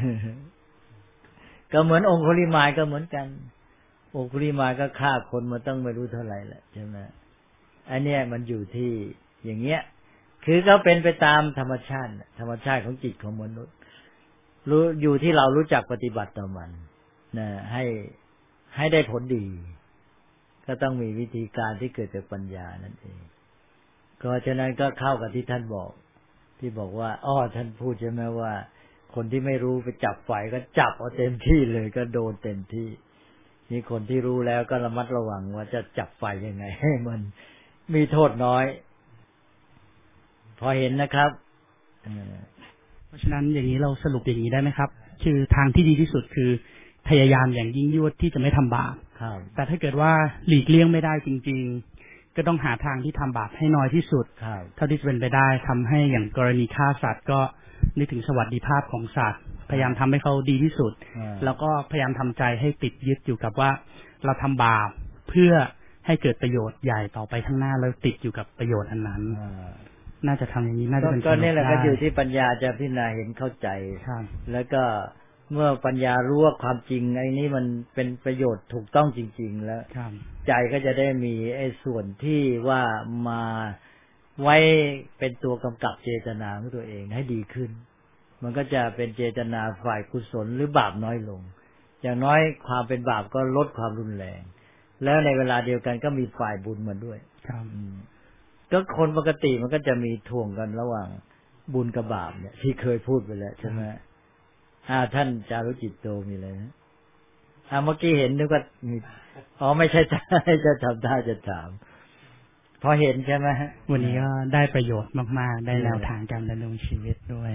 ก็เหมือนองคุลิมานก็เหมือนกันองคุลิมานก็ฆ่าคนมาตั้งไม่รู้เท่าไหร่แหละใช่ไหมอันเนี้ยมันอยู่ที่อย่างเงี้ยคือก็เป็นไปตามธรรมชาติของจิตของมนุษย์รู้อยู่ที่เรารู้จักปฏิบัติต่อมันนะให้ได้ผลดีก็ต้องมีวิธีการที่เกิดจากปัญญานั่นเองก็ฉะนั้นก็เข้ากับที่ท่านบอกที่บอกว่าท่านพูดใช่ไหมว่าคนที่ไม่รู้ไปจับไฟก็จับเอาเต็มที่เลยก็โดนเต็มที่นี่คนที่รู้แล้วก็ระมัดระวังว่าจะจับไฟยังไงให้มันมีโทษน้อยพอเห็นนะครับเพราะฉะนั้นอย่างนี้เราสรุปอย่างนี้ได้ไหมครับคือทางที่ดีที่สุดคือพยายามอย่างยิ่งยวดที่จะไม่ทำบาปแต่ถ้าเกิดว่าหลีกเลี่ยงไม่ได้จริงๆก็ต้องหาทางที่ทำบาปให้น้อยที่สุดเท่าที่จะเป็นไปได้ทำให้อย่างกรณีฆ่าสัตว์ก็นึกถึงสวัสดิภาพของสัตว์พยายามทำให้เขาดีที่สุดแล้วก็พยายามทำใจให้ติดยึดอยู่กับว่าเราทำบาปเพื่อให้เกิดประโยชน์ใหญ่ต่อไปข้างหน้าแล้วติดอยู่กับประโยชน์อันนั้นน่าจะทำอย่างนี้น่าจะเป็นก็นี่แหละก็อยู่ที่ปัญญาจะพิจารณาเห็นเข้าใจแล้วก็เมื่อปัญญารู้ว่าความจริงไอ้นี้มันเป็นประโยชน์ถูกต้องจริงๆแล้วใจก็จะได้มีไอ้ส่วนที่ว่ามาไว้เป็นตัวกำกับเจตนาของตัวเองให้ดีขึ้นมันก็จะเป็นเจตนาฝ่ายกุศลหรือบาปน้อยลงอย่างน้อยความเป็นบาปก็ลดความรุนแรงแล้วในเวลาเดียวกันก็มีฝ่ายบุญมาด้วยก็คนปกติมันก็จะมีถ่วงกันระหว่างบุญกับบาปเนี่ยที่เคยพูดไปแล้วใช่ไหมท่านจารุจิตโตมีเลยนะเมื่อกี้เห็นนึกว่ามีไม่ใช่จะทำได้จะถามพอเห็นใช่ไหมวันนี้ก็ได้ประโยชน์มากๆได้แนวทางการดำรงชีวิตด้วย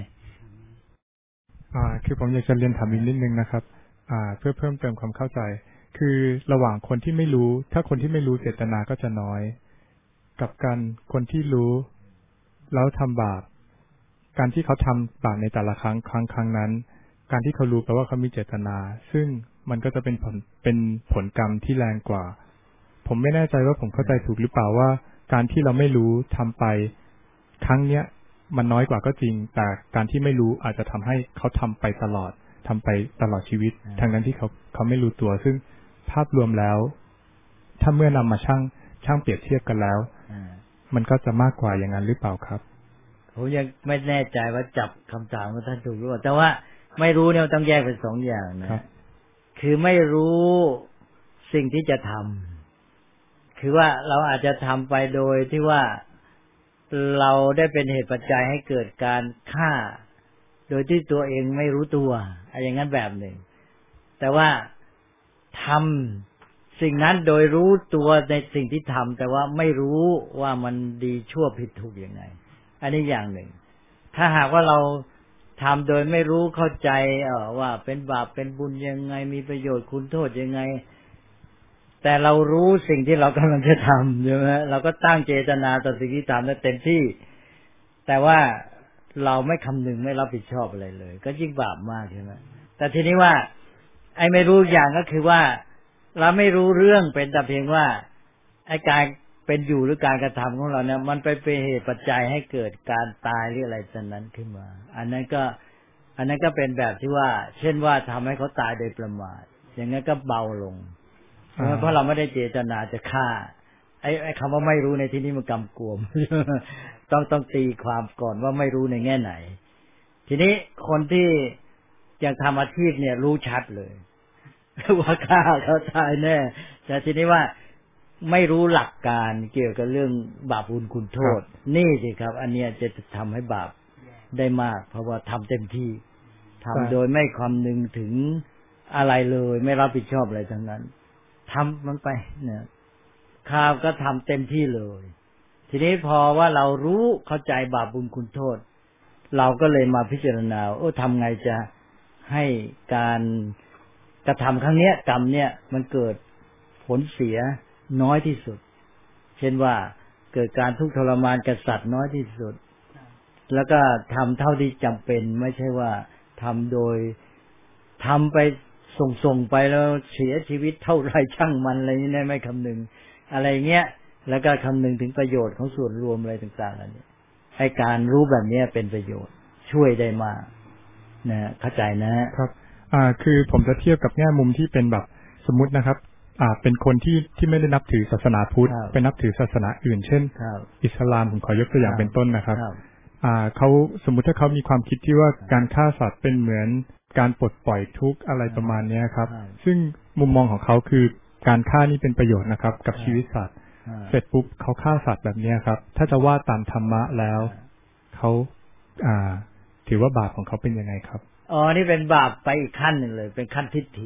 คือผมอยากจะเรียนถามอีกนิดนึงนะครับเพื่อเพิ่มเติมความเข้าใจคือระหว่างคนที่ไม่รู้ถ้าคนที่ไม่รู้เจตนาก็จะน้อยกับการคนที่รู้แล้วทำบาปการที่เขาทำบาปในแต่ละครั้งนั้นการที่เขารู้แปลว่าเขามีเจตนาซึ่งมันก็จะเป็นผลกรรมที่แรงกว่าผมไม่แน่ใจว่าผมเข้าใจถูกหรือเปล่าว่าการที่เราไม่รู้ทำไปครั้งเนี้ยมันน้อยกว่าก็จริงแต่การที่ไม่รู้อาจจะทำให้เขาทำไปตลอดชีวิตทั้งนั้นที่เขาไม่รู้ตัวซึ่งภาพรวมแล้วถ้าเมื่อนำมาช่างเปรียบเทียบกันแล้วมันก็จะมากกว่าอย่างนั้นหรือเปล่าครับผมยังไม่แน่ใจว่าจับคำถามของท่านถูกหรือเปล่าแต่ว่าไม่รู้เนี่ยต้องแยกเป็นสองอย่างนะคือไม่รู้สิ่งที่จะทำคือว่าเราอาจจะทำไปโดยที่ว่าเราได้เป็นเหตุปัจจัยให้เกิดการฆ่าโดยที่ตัวเองไม่รู้ตัวอย่างนั้นแบบหนึ่งแต่ว่าทำสิ่งนั้นโดยรู้ตัวในสิ่งที่ทำแต่ว่าไม่รู้ว่ามันดีชั่วผิดถูกยังไงอันนี้อย่างหนึ่งถ้าหากว่าเราทำโดยไม่รู้เข้าใจว่าเป็นบาปเป็นบุญยังไงมีประโยชน์คุณโทษยังไงแต่เรารู้สิ่งที่เรากำลังจะทำใช่ไหมเราก็ตั้งเจตนาต่อสิ่งที่ทำได้เต็มที่แต่ว่าเราไม่คำนึงไม่รับผิดชอบอะไรเลยก็ยิ่งบาปมากใช่ไหมแต่ทีนี้ว่าไอ้ไม่รู้อย่างก็คือว่าเราไม่รู้เรื่องเป็นแต่เพียงว่าไอ้การเป็นอยู่หรือการกระทำของเราเนี่ยมันไปเป็นเหตุปัจจัยให้เกิดการตายหรืออะไรจากนั้นขึ้นมาอันนั้นก็เป็นแบบที่ว่าเช่นว่าทำให้เขาตายโดยประมาทอย่างนั้นก็เบาลงเพราะเราไม่ได้เจตนาจะฆ่าไอ้คำว่าไม่รู้ในที่นี้มันกำกวม ต้องตีความก่อนว่าไม่รู้ในแง่ไหนทีนี้คนที่ยังทำอาชีพเนี่ยรู้ชัดเลยว่าฆ่าเขาตายแน่แต่ทีนี้ว่าไม่รู้หลักการเกี่ยวกับเรื่องบาปบุญคุณโทษนี่สิครับอันเนี้ยจะทำให้บาปได้มากเพราะว่าทำเต็มที่ทำโดยไม่คำนึงถึงอะไรเลยไม่รับผิดชอบอะไรทั้งนั้นทำมันไปเนี่ยข้าวก็ทำเต็มที่เลยทีนี้พอว่าเรารู้เข้าใจบาปบุญคุณโทษเราก็เลยมาพิจารณาทำไงจะให้การกระทำครั้งนี้กรรมเนี่ยมันเกิดผลเสียน้อยที่สุดเช่นว่าเกิดการทุกข์ทรมานกับสัตว์น้อยที่สุดแล้วก็ทำเท่าที่จำเป็นไม่ใช่ว่าทำโดยทำไปส่งไปแล้วเสียชีวิตเท่าไรช่างมันอะไรนี่ไม่คำนึงอะไรเงี้ยแล้วก็คำนึงถึงประโยชน์ของส่วนรวมอะไรต่างๆอันนี้ให้การรู้แบบนี้เป็นประโยชน์ช่วยได้มากนะเข้าใจนะครับคือผมจะเทียบกับแง่มุมที่เป็นแบบสมมุตินะครับเป็นคนที่ไม่ได้นับถือศาสนาพุทธไปนับถือศาสนาอื่นเช่นอิสลามผมขอยกตัวอย่างเป็นต้นนะครับเขาสมมุติถ้าเขามีความคิดที่ว่าการฆ่าสัตว์เป็นเหมือนการปลดปล่อยทุกข์อะไรประมาณนี้ครับซึ่งมุมมองของเขาคือการฆ่านี่เป็นประโยชน์นะครับกับชีวิตสัตว์เสร็จปุ๊บเขาฆ่าสัตว์แบบนี้ครับถ้าจะว่าตามธรรมะแล้วเขาถือว่าบาปของเขาเป็นยังไงครับนี่เป็นบาปไปอีกขั้นหนึ่งเลยเป็นขั้นทิฏฐิ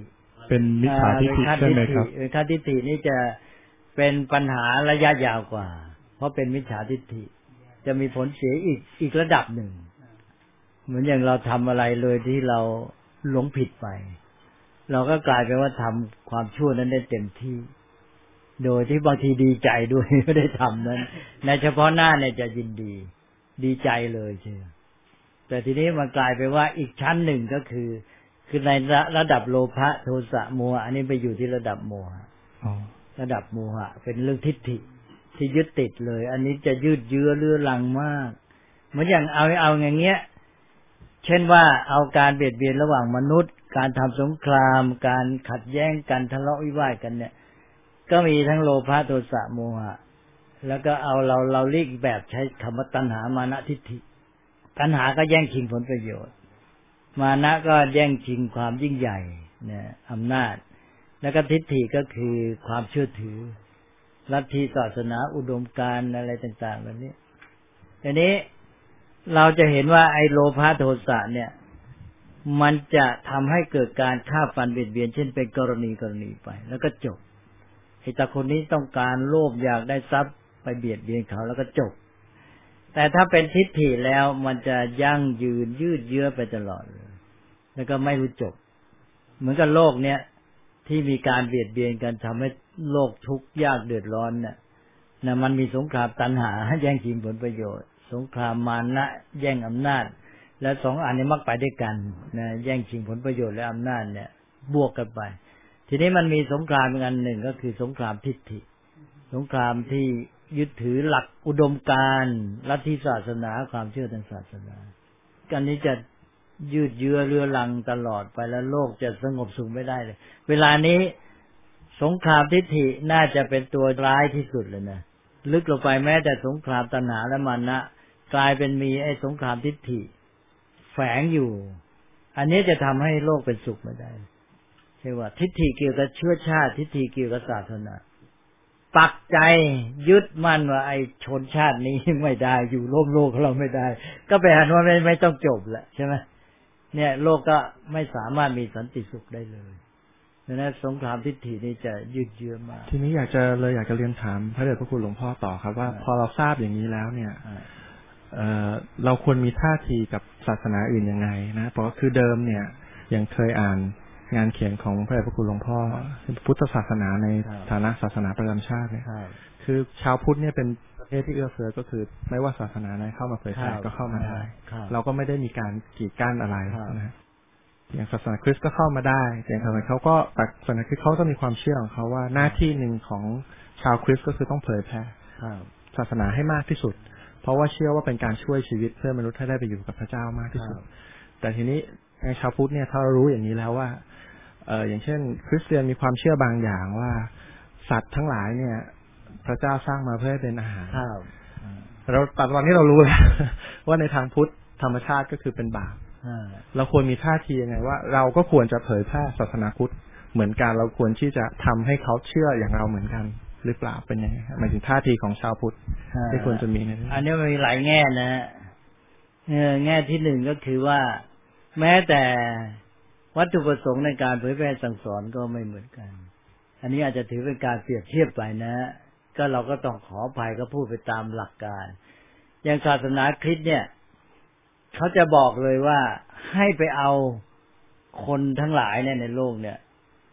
เป็นมิจฉาทิฏฐิใช่ไหมครับมิจฉาทิฏฐินี่จะเป็นปัญหาระยะยาวกว่าเพราะเป็นมิจฉาทิฏฐิจะมีผลเสียอีกระดับหนึ่งเหมือนอย่างเราทำอะไรเลยที่เราหลงผิดไปเราก็กลายเป็นว่าทำความชั่วนั้นได้เต็มที่โดยที่บางทีดีใจด้วยไม่ได้ทำนั้นในเฉพาะหน้าเนี่ยจะยินดีใจเลยใช่แต่ทีนี้มันกลายไปว่าอีกชั้นหนึ่งก็คือในระดับโลภะโทสะโมหะอันนี้ไปอยู่ที่ระดับโมหะระดับโมหะเป็นเรื่องทิฏฐิที่ยึดติดเลยอันนี้จะยืดเยื้อเรื้อรังมากเหมือนอย่างเอาอย่างเงี้ยเช่นว่าเอาการเบียดเบียนระหว่างมนุษย์การทำสงครามการขัดแย้งกันทะเลาะวิวาทกันเนี่ยก็มีทั้งโลภะโทสะโมหะแล้วก็เอาเราเรียกแบบใช้คำว่าตัณหามานะทิฏฐิตัณหาก็แย่งชิงผลประโยชน์มานะก็แย่งชิงความยิ่งใหญ่เนี่ยอำนาจแล้วก็ทิฏฐิก็คือความเชื่อถือลัทธิศาสนาอุดมการณ์อะไรต่างๆแบบนี้ทีนี้เราจะเห็นว่าไอ้โลภะโทสะเนี่ยมันจะทำให้เกิดการฆ่าฟันเบียดเบียนเช่นเป็นกรณีไปแล้วก็จบไอ้ตาคนนี้ต้องการโลภอยากได้ทรัพย์ไปเบียดเบียนเขาแล้วก็จบแต่ถ้าเป็นทิฏฐิแล้วมันจะยั่งยืนยืดเยื้อไปตลอดเลยแล้วก็ไม่รู้จบเหมือนกับโลกเนี้ยที่มีการเบียดเบียนกันทำให้โลกทุกข์ยากเดือดร้อนเนี่ยนะมันมีสงครามตัณหาแย่งชิงผลประโยชน์สงครามมานะแย่งอำนาจและสองอันนี้มักไปด้วยกันนะแย่งชิงผลประโยชน์และอำนาจเนี่ยบวกกันไปทีนี้มันมีสงครามอีกอันหนึ่งก็คือสงครามทิฏฐิสงครามที่ยึดถือหลักอุดมการณ์ลัทธิศาสนาความเชื่อทางศาสนากันนี้จะยืดเยื้อเรื้อรังตลอดไปแล้วโลกจะสงบสุขไม่ได้เลยเวลานี้สงครามทิฏฐิน่าจะเป็นตัวร้ายที่สุดเลยนะลึกลงไปแม้แต่สงครามตัณหาและมานะกลายเป็นมีไอ้สงครามทิฏฐิแฝงอยู่อันนี้จะทำให้โลกเป็นสุขไม่ได้ใช่ว่าทิฏฐิเกี่ยวกับเชื้อชาติทิฏฐิเกี่ยวกับศาสนาปักใจยึดมั่นว่าไอ้ชนชาตินี้ไม่ได้อยู่ร่วมโลกเราไม่ได้ก็ไปหันว่าไม่ต้องจบแหละใช่ไหมเนี่ยโลกก็ไม่สามารถมีสันติสุขได้เลยดังนั้นสงครามทิฏฐินี่จะยืดเยื้อมากทีนี้อยากจะเรียนถามพระเดชพระคุณหลวงพ่อต่อครับว่าพอเราทราบอย่างนี้แล้วเนี่ยเราควรมีท่าทีกับศาสนาอื่นยังไงนะเพราะคือเดิมเนี่ยยังเคยอ่านงานเขียนของพระเดชพระคุณหลวงพ่อพุทธศาสนาในฐานะศาสนาประจำชาติเนี่ยคือชาวพุทธเนี่ยเป็นประเทศที่เอื้อเฟื้อก็คือไม่ว่าศาสนาไหนเข้ามาเผยแพร่ก็เข้ามาได้เราก็ไม่ได้มีการกีดกั้นอะไรนะอย่างศาสนาคริสต์ก็เข้ามาได้อย่างทางเขาก็แต่ศาสนาคริสต์เขาก็มีความเชื่อของเขาว่าหน้าที่หนึ่งของชาวคริสต์ก็คือต้องเผยแพร่ศาสนาให้มากที่สุดเพราะว่าเชื่อว่าเป็นการช่วยชีวิตเพื่อมนุษย์ให้ได้ไปอยู่กับพระเจ้ามากที่สุดแต่ทีนี้ในชาวพุทธเนี่ยถ้าเรารู้อย่างนี้แล้วว่าอย่างเช่นคริสเตียนมีความเชื่อบางอย่างว่าสัตว์ทั้งหลายเนี่ยพระเจ้าสร้างมาเพื่อให้เป็นอาหารเราแต่ตอนนี้เรารู้แล้วว่าในทางพุทธธรรมชาติก็คือเป็นบาปเราควรมีท่าทียังไงว่าเราก็ควรจะเผยแพร่ศาสนาพุทธเหมือนกันเราควรที่จะทำให้เขาเชื่ออย่างเราเหมือนกันหรือเปล่าเป็นยังไงหมายถึงท่าทีของชาวพุทธที่ควรจะมีในนี้อันนี้มันมีหลายแง่นะแง่ที่หนึ่งก็คือว่าแม้แต่วัตถุประสงค์ในการเผยแพร่สั่งสอนก็ไม่เหมือนกันอันนี้อาจจะถือเป็นการเปรียบเทียบไปนะก็เราก็ต้องขออภัยก็พูดไปตามหลักการอย่างศาสนาคริสต์เนี่ยเขาจะบอกเลยว่าให้ไปเอาคนทั้งหลายเนี่ยในโลกเนี่ย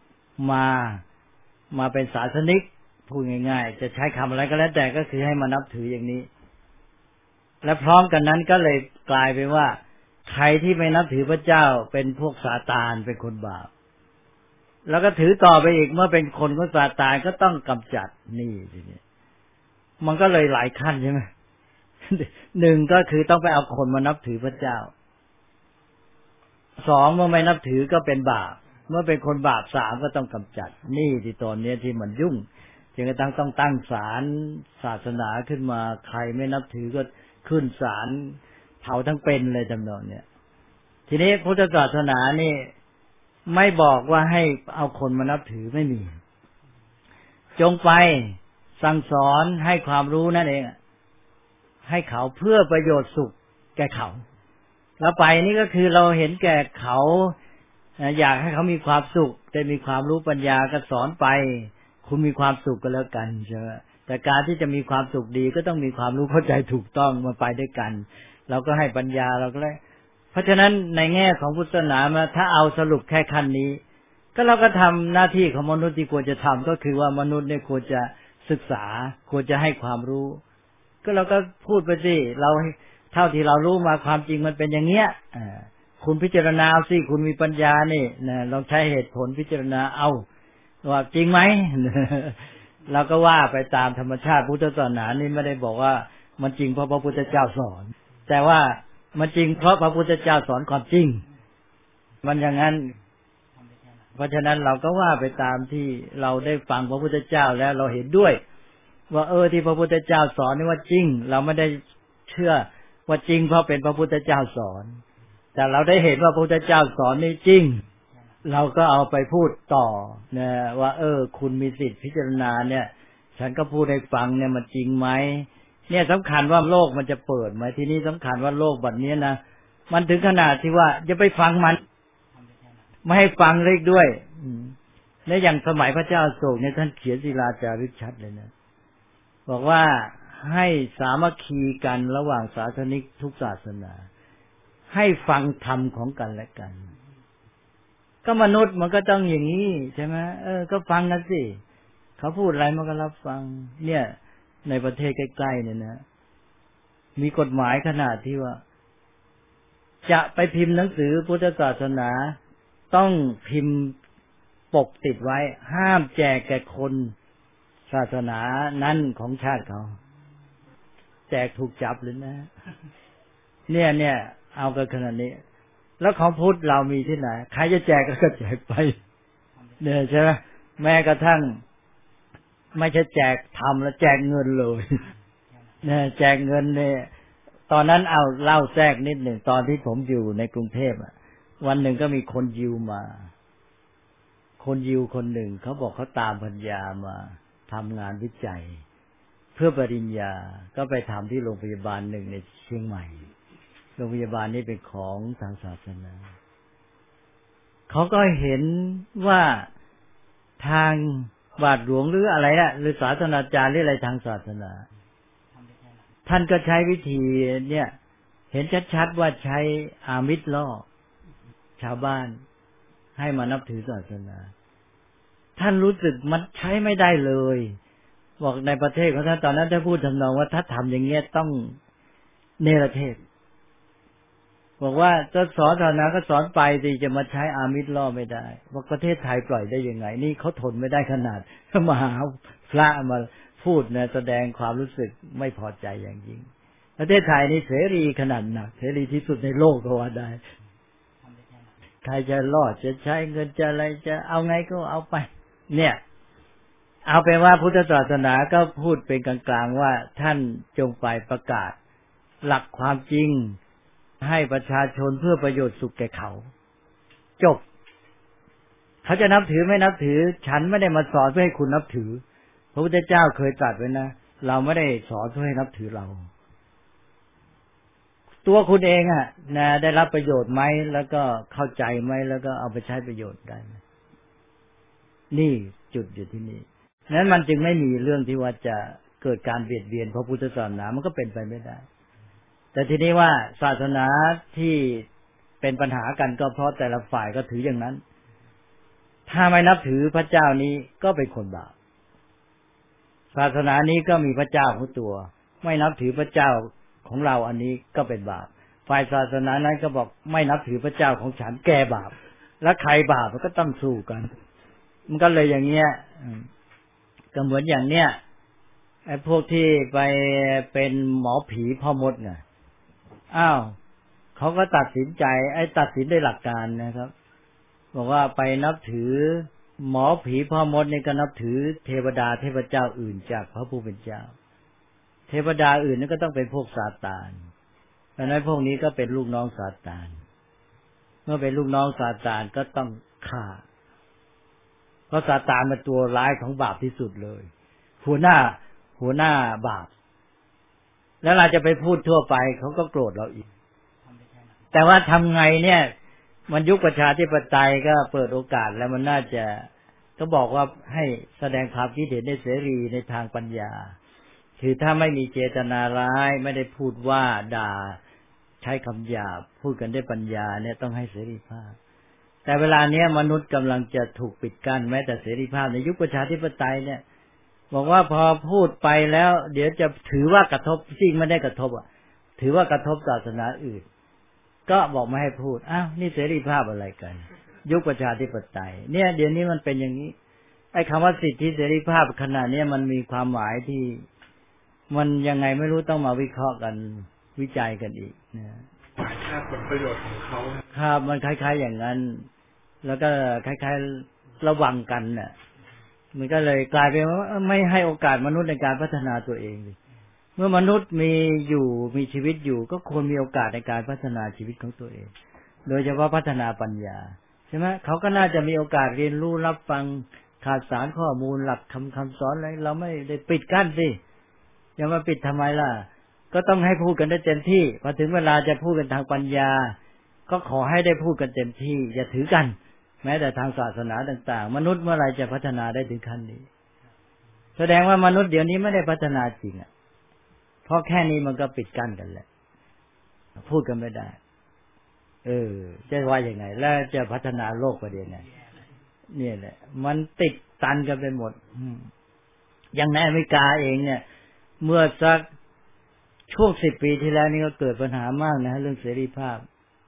มาเป็นศาสนิกพูดง่ายๆจะใช้คำอะไรก็แล้วแต่ก็คือให้มานับถืออย่างนี้และพร้อมกันนั้นก็เลยกลายเป็นว่าใครที่ไม่นับถือพระเจ้าเป็นพวกซาตานเป็นคนบาปแล้วก็ถือต่อไปอีกเมื่อเป็นคนของซาตานก็ต้องกำจัดนี่ทีนี้มันก็เลยหลายขั้นใช่ไหมหนึ่งก็คือต้องไปเอาคนมานับถือพระเจ้าสองเมื่อไม่นับถือก็เป็นบาปเมื่อเป็นคนบาปสามก็ต้องกำจัดนี่ที่ตอนนี้ที่มันยุ่งจึงต้องตั้งศาลศาสนาขึ้นมาใครไม่นับถือก็ขึ้นศาลเผาทั้งเป็นเลยจำนวนเนี่ยทีนี้พุทธศาสนานี่ไม่บอกว่าให้เอาคนมานับถือไม่มีจงไปสั่งสอนให้ความรู้นั่นเองให้เขาเพื่อประโยชน์สุขแก่เขาแล้วไปนี่ก็คือเราเห็นแก่เขาอยากให้เขามีความสุขได้มีความรู้ปัญญาก็สอนไปคุณมีความสุขก็แล้วกันใช่ไหมแต่การที่จะมีความสุขดีก็ต้องมีความรู้เข้าใจถูกต้องมาไปด้วยกันเราก็ให้ปัญญาเราก็เลยเพราะฉะนั้นในแง่ของพุทธศาสนาถ้าเอาสรุปแค่ขั้นนี้ก็เราก็ทำหน้าที่ของมนุษย์ที่ควรจะทำก็คือว่ามนุษย์เนี่ยควรจะศึกษาควรจะให้ความรู้ก็เราก็พูดไปสิเราเท่าที่เรารู้มาความจริงมันเป็นอย่างเนี้ยคุณพิจารณาเอาสิคุณมีปัญญานี่นะลองใช้เหตุผลพิจารณาเอาว่าจริงไหม เราก็ว่าไปตามธรรมชาติพุทธศาสนานี่ไม่ได้บอกว่ามันจริงเพราะพระพุทธเจ้าสอนแต่ว่ามันจริงเพราะพระพุทธเจ้าสอนความจริงมันอย่างนั้นเพราะฉะนั้นเราก็ว่าไปตามที่เราได้ฟังพระพุทธเจ้าแล้วเราเห็นด้วยว่าที่พระพุทธเจ้าสอนนี่ว่าจริงเราไม่ได้เชื่อว่าจริงเพราะเป็นพระพุทธเจ้าสอนแต่เราได้เห็นว่าพระพุทธเจ้าสอนนี่จริงเราก็เอาไปพูดต่อนะว่าคุณมีสิทธิพิจารณาเนี่ยฉันก็พูดให้ฟังเนี่ยมันจริงไหมเนี่ยสำคัญว่าโลกมันจะเปิดไหมทีนี้สำคัญว่าโลกแบบนี้นะมันถึงขนาดที่ว่าจะไปฟังมันไม่ให้ฟังเล็กด้วยและอย่างสมัยพระเจ้าอโศกเนี่ยท่านเขียนศิลาจารึกชัดเลยนะบอกว่าให้สามัคคีกันระหว่างศาสนิกทุกศาสนาให้ฟังธรรมของกันและกันก็มนุษย์มันก็ต้องอย่างนี้ใช่ไหมก็ฟังกันสิเขาพูดอะไรมันก็รับฟังเนี่ยในประเทศใกล้ๆเนี่ยนะมีกฎหมายขนาดที่ว่าจะไปพิมพ์หนังสือพุทธศาสนาต้องพิมพ์ปกติดไว้ห้ามแจกแก่คนศาสนานั้นของชาติเขาแจกถูกจับเลยนะเนี่ยเอากันขนาดนี้แล้วของพุทธเรามีที่ไหนใครจะแจกก็แจกไปเนี่ยใช่ไหมแม้กระทั่งไม่ใช่แจกทำแล้วแจกเงินเลยเนี่ยแจกเงินเนี่ยตอนนั้นเอาเล่าแทรกนิดหนึ่งตอนที่ผมอยู่ในกรุงเทพวันหนึ่งก็มีคนยิวมาคนยิวคนหนึ่งเขาบอกเขาตามปัญญามาทำงานวิจัยเพื่อปริญญาก็ไปทำที่โรงพยาบาลหนึ่งในเชียงใหม่โรงพยาบาลนี้เป็นของทางศาสนาเขาก็เห็นว่าทางบาทหลวงหรืออะไรนะหรือศาสนาจารย์หรืออะไรทางศาสนาท่านก็ใช้วิธีเนี่ยเห็นชัดๆว่าใช้อามิตรล่อชาวบ้านให้มานับถือศาสนาท่านรู้สึกมันใช้ไม่ได้เลยบอกในประเทศของท่านตอนนั้นท่านพูดทำนองว่าถ้าทำอย่างเงี้ยต้องเนรเทศบอกว่าจะสอนศาสนาก็สอนไปสิจะมาใช้อามิตรล่อไม่ได้บอกประเทศไทยปล่อยได้ยังไงนี่เขาทนไม่ได้ขนาดมาหาพระมาพูดนะแสดงความรู้สึกไม่พอใจอย่างยิ่งประเทศไทยนี่เสรีขนาดหนักเสรีที่สุดในโลกก็ว่าได้ใครจะรอดจะใช้เงินจะอะไรจะเอาไงก็เอาไปเนี่ยเอาเป็นว่าพุทธศาสนาก็พูดเป็นกลางๆว่าท่านจงไปประกาศหลักความจริงให้ประชาชนเพื่อประโยชน์สุขแก่เขาจบเขาจะนับถือไม่นับถือฉันไม่ได้มาสอนเพื่อให้คุณนับถือพระพุทธเจ้าเคยตรัสไว้นะเราไม่ได้สอนเพื่อให้นับถือเราตัวคุณเองนะได้รับประโยชน์ไหมแล้วก็เข้าใจไหมแล้วก็เอาไปใช้ประโยชน์ได้ไหมนี่จุดอยู่ที่นี่นั้นมันจึงไม่มีเรื่องที่ว่าจะเกิดการเบียดเบียนพระพุทธศาสนามันก็เป็นไปไม่ได้แต่ทีนี้ว่าศาสนาที่เป็นปัญหากันก็เพราะแต่ละฝ่ายก็ถืออย่างนั้นถ้าไม่นับถือพระเจ้านี้ก็เป็นคนบาปศาสนานี้ก็มีพระเจ้าของตัวไม่นับถือพระเจ้าของเราอันนี้ก็เป็นบาปฝ่ายศาสนานั้นก็บอกไม่นับถือพระเจ้าของฉันแกบาปแล้วใครบาปมันก็ต้องสู้กันมันก็เลยอย่างเงี้ยก็เหมือนอย่างเนี้ยไอ้พวกที่ไปเป็นหมอผีพ่อมดไงเขาก็ตัดสินใจตัดสินด้วยหลักการนะครับบอกว่าไปนับถือหมอผีพ่อมดนี่ก็นับถือเทวดาเทพเจ้าอื่นจากพระผู้เป็นเจ้าเทวดาอื่นนั่นก็ต้องเป็นพวกซาตานดังนั้นพวกนี้ก็เป็นลูกน้องซาตานเมื่อเป็นลูกน้องซาตานก็ต้องฆ่าเพราะซาตานเป็นตัวร้ายของบาปที่สุดเลยหัวหน้าบาปแล้วเราจะไปพูดทั่วไปเขาก็โกรธเราอีกแต่ว่าทำไงเนี่ยมันยุคประชาธิปไตยก็เปิดโอกาสแล้วมันน่าจะก็บอกว่าให้แสดงความคิดเห็นได้เสรีในทางปัญญาคือถ้าไม่มีเจตนาร้ายไม่ได้พูดว่าด่าใช้คำหยาบพูดกันด้วยปัญญาเนี่ยต้องให้เสรีภาพแต่เวลาเนี้ยมนุษย์กำลังจะถูกปิดกั้นแม้แต่เสรีภาพในยุคประชาธิปไตยเนี่ยบอกว่าพอพูดไปแล้วเดี๋ยวจะถือว่ากระทบจริงไม่ได้กระทบอ่ะถือว่ากระทบศาสนาอื่นก็บอกไม่ให้พูดอ้าวนี่เสรีภาพอะไรกันยุคประชาธิปไตยเนี่ยเดี๋ยวนี้มันเป็นอย่างนี้ไอ้คำว่าสิทธิเสรีภาพขนาดนี้มันมีความหมายที่มันยังไงไม่รู้ต้องมาวิเคราะห์กันวิจัยกันอีกนะหมายค่าผลประโยชน์ของเขาครับมันคล้ายๆอย่างนั้นแล้วก็คล้ายๆระวังกันน่ะมันก็เลยกลายเป็นว่าไม่ให้โอกาสมนุษย์ในการพัฒนาตัวเองเมื่อมนุษย์มีชีวิตอยู่ก็ควรมีโอกาสในการพัฒนาชีวิตของตัวเองโดยเฉพาะพัฒนาปัญญาใช่ไหมเขาก็น่าจะมีโอกาสเรียนรู้รับฟังข่าวสารข้อมูลหลักคำสอนอะไรเราไม่ได้ปิดกั้นสิอย่ามาปิดทำไมล่ะก็ต้องให้พูดกันได้เต็มที่พอถึงเวลาจะพูดกันทางปัญญาก็ขอให้ได้พูดกันเต็มที่อย่าถือกันแม้แต่ทางศาสนาต่างๆมนุษย์เมื่อไรจะพัฒนาได้ถึงขั้นนี้แสดงว่ามนุษย์เดี๋ยวนี้ไม่ได้พัฒนาจริงอ่ะเพราะแค่นี้มันก็ปิดกั้นกันแหละพูดกันไม่ได้จะว่าอย่างไงแล้วจะพัฒนาโลกไปยังไงเนี่ยแหละมันติดตันกันไปหมดอย่างในอเมริกาเองเนี่ยเมื่อสักช่วง10 ปีที่แล้วนี่ก็เกิดปัญหามากนะเรื่องเสรีภาพ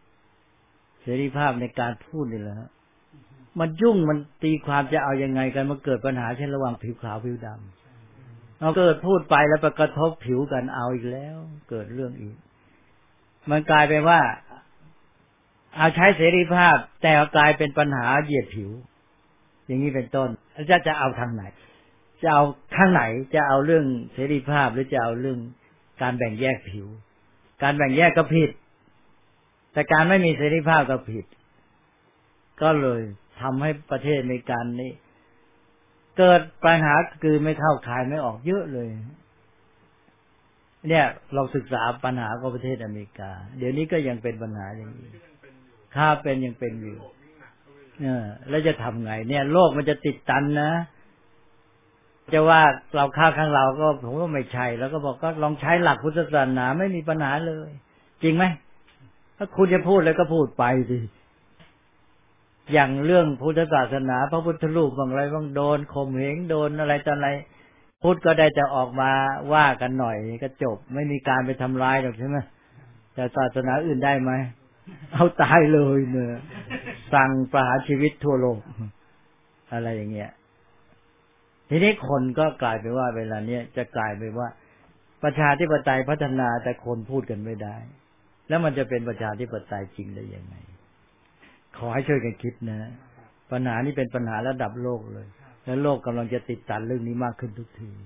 ในการพูดนี่แหละมันยุ่งมันตีความจะเอายังไงกันมาเกิดปัญหาเช่นระหว่างผิวขาวผิวดำเราเกิดพูดไปแล้วไปกระทบผิวกันเอาอีกแล้วเกิดเรื่องอีกมันกลายเป็นว่าเอาใช้เสรีภาพแต่กลายเป็นปัญหาเหยียดผิวอย่างนี้เป็นต้นจะเอาทางไหนจะเอาข้างไหนจะเอาเรื่องเสรีภาพหรือจะเอาเรื่องการแบ่งแยกผิวการแบ่งแยกก็ผิดแต่การไม่มีเสรีภาพก็ผิดก็เลยทำให้ประเทศอเมริกันนี้เกิดปัญหาคือไม่เข้าขายไม่ออกเยอะเลยเนี่ยเราศึกษาปัญหาของประเทศอเมริกาเดี๋ยวนี้ก็ยังเป็นปัญหาอย่างนี้ค่าเป็นยังเป็นอยู่แล้วจะทำไงเนี่ยโลกมันจะติดตันนะจะว่าเราค่าข้างเราก็ผมก็ไม่ใช่แล้วก็บอกก็ลองใช้หลักพุทธศาสนาไม่มีปัญหาเลยจริงไหมถ้าคุณจะพูดแล้วก็พูดไปสิอย่างเรื่องพุทธศาสนาพระพุทธรูปบางอะไรบางโดนข่มเหงโดนอะไรต่ออะไรพุทธก็ได้จะออกมาว่ากันหน่อยก็จบไม่มีการไปทำร้ายหรอกใช่ไหมแต่ศาสนาอื่นได้ไหมเอาตายเลยเนี่ยสั่งประหารชีวิตทั่วโลกอะไรอย่างเงี้ยทีนี้คนก็กลายไปว่าเวลาเนี้ยจะกลายไปว่าประชาธิปไตยพัฒนาแต่คนพูดกันไม่ได้แล้วมันจะเป็นประชาธิปไตยจริงได้ยังไงขอให้ช่วยกันคิดนะปัญหานี้เป็นปัญหาระดับโลกเลยและโลกกำลังจะติดตันเรื่องนี้มากขึ้นทุกที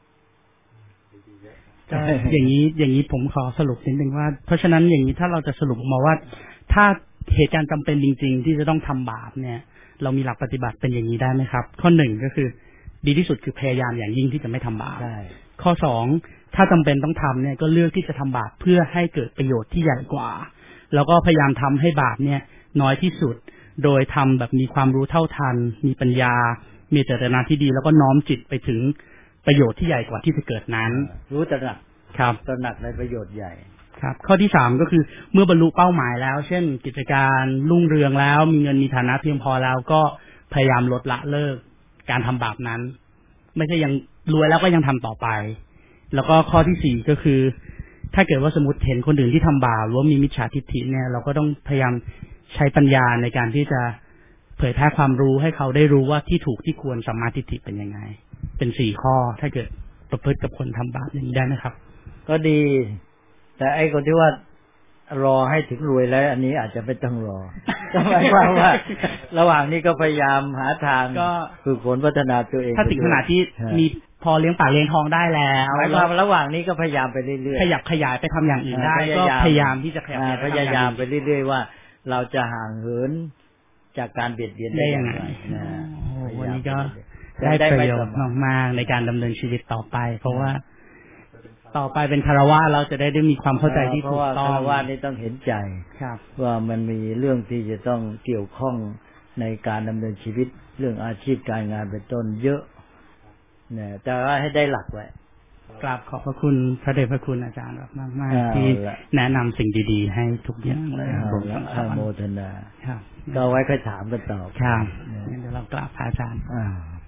อย่างนี้ผมขอสรุปนิดนึงว่าเพราะฉะนั้นอย่างนี้ถ้าเราจะสรุปมาว่าถ้าเหตุการณ์จำเป็นจริงๆที่จะต้องทำบาปเนี่ยเรามีหลักปฏิบัติเป็นอย่างนี้ได้ไหมครับข้อหนึ่งก็คือดีที่สุดคือพยายามอย่างยิ่งที่จะไม่ทำบาปข้อสองถ้าจำเป็นต้องทำเนี่ยก็เลือกที่จะทำบาปเพื่อให้เกิดประโยชน์ที่ใหญ่กว่าแล้วก็พยายามทำให้บาปเนี่ยน้อยที่สุดโดยทำแบบมีความรู้เท่าทันมีปัญญามีเจตนาที่ดีแล้วก็น้อมจิตไปถึงประโยชน์ที่ใหญ่กว่าที่จะเกิดนั้นรู้ตระหนักครับตระหนักในประโยชน์ใหญ่ครับข้อที่3ก็คือเมื่อบรรลุเป้าหมายแล้วเช่นกิจการรุ่งเรืองแล้วมีเงินมีฐานะเพียงพอแล้วก็พยายามลดละเลิกการทำบาปนั้นไม่ใช่ยังรวยแล้วก็ยังทำต่อไปแล้วก็ข้อที่4ก็คือถ้าเกิดว่าสมมติเห็นคนอื่นที่ทำบาปหรือว่ามีมิจฉาทิฏฐิเนี่ยเราก็ต้องพยายามใช้ปัญญาในการที่จะเผยแพร่ความรู้ให้เขาได้รู้ว่าที่ถูกที่ควรสัมมาทิฏฐิเป็นยังไงเป็น4ข้อถ้าเกิดประพฤติกับคนทำบาปอย่างนี้ได้ไหมครับก็ดีแต่ไอ้คนที่ว่ารอให้ถึงรวยแล้วอันนี้อาจจะไม่ต้องรอก็หมายความว่าระหว่างนี้ก็พยายามหาทางฝึกฝนพัฒนาตัวเองถ้าถึงขนาดที่มีพอเลี้ยงปากเลี้ยงท้องได้แล้วหมายความระหว่างนี้ก็พยายามไปเรื่อยๆขยับขยายไปทำอย่างอื่นได้ก็พยายามที่จะพยายามไปเรื่อยๆว่าเราจะห่างเหินจากการเบียดเบียนได้อย่างไรวันนี้ก็ได้ประโยชน์มากๆในการดำเนินชีวิตต่อไปเพราะว่าต่อไปเป็นคารวะเราจะได้มีความเข้าใจที่ถูกต้องเพราะว่าคารวะนี่ต้องเห็นใจว่ามันมีเรื่องที่จะต้องเกี่ยวข้องในการดำเนินชีวิตเรื่องอาชีพการงานเป็นต้นเยอะเนี่ยแต่ว่าให้ได้หลักไว้กราบขอบพระคุณพระเดชพระคุณอาจารย์มากๆที่แนะนำสิ่งดีๆให้ทุกอย่างเลยครับโมทนาก็ไว้ค่อยถามกันต่อครับเดี๋ยวเรากราบพระอาจารย์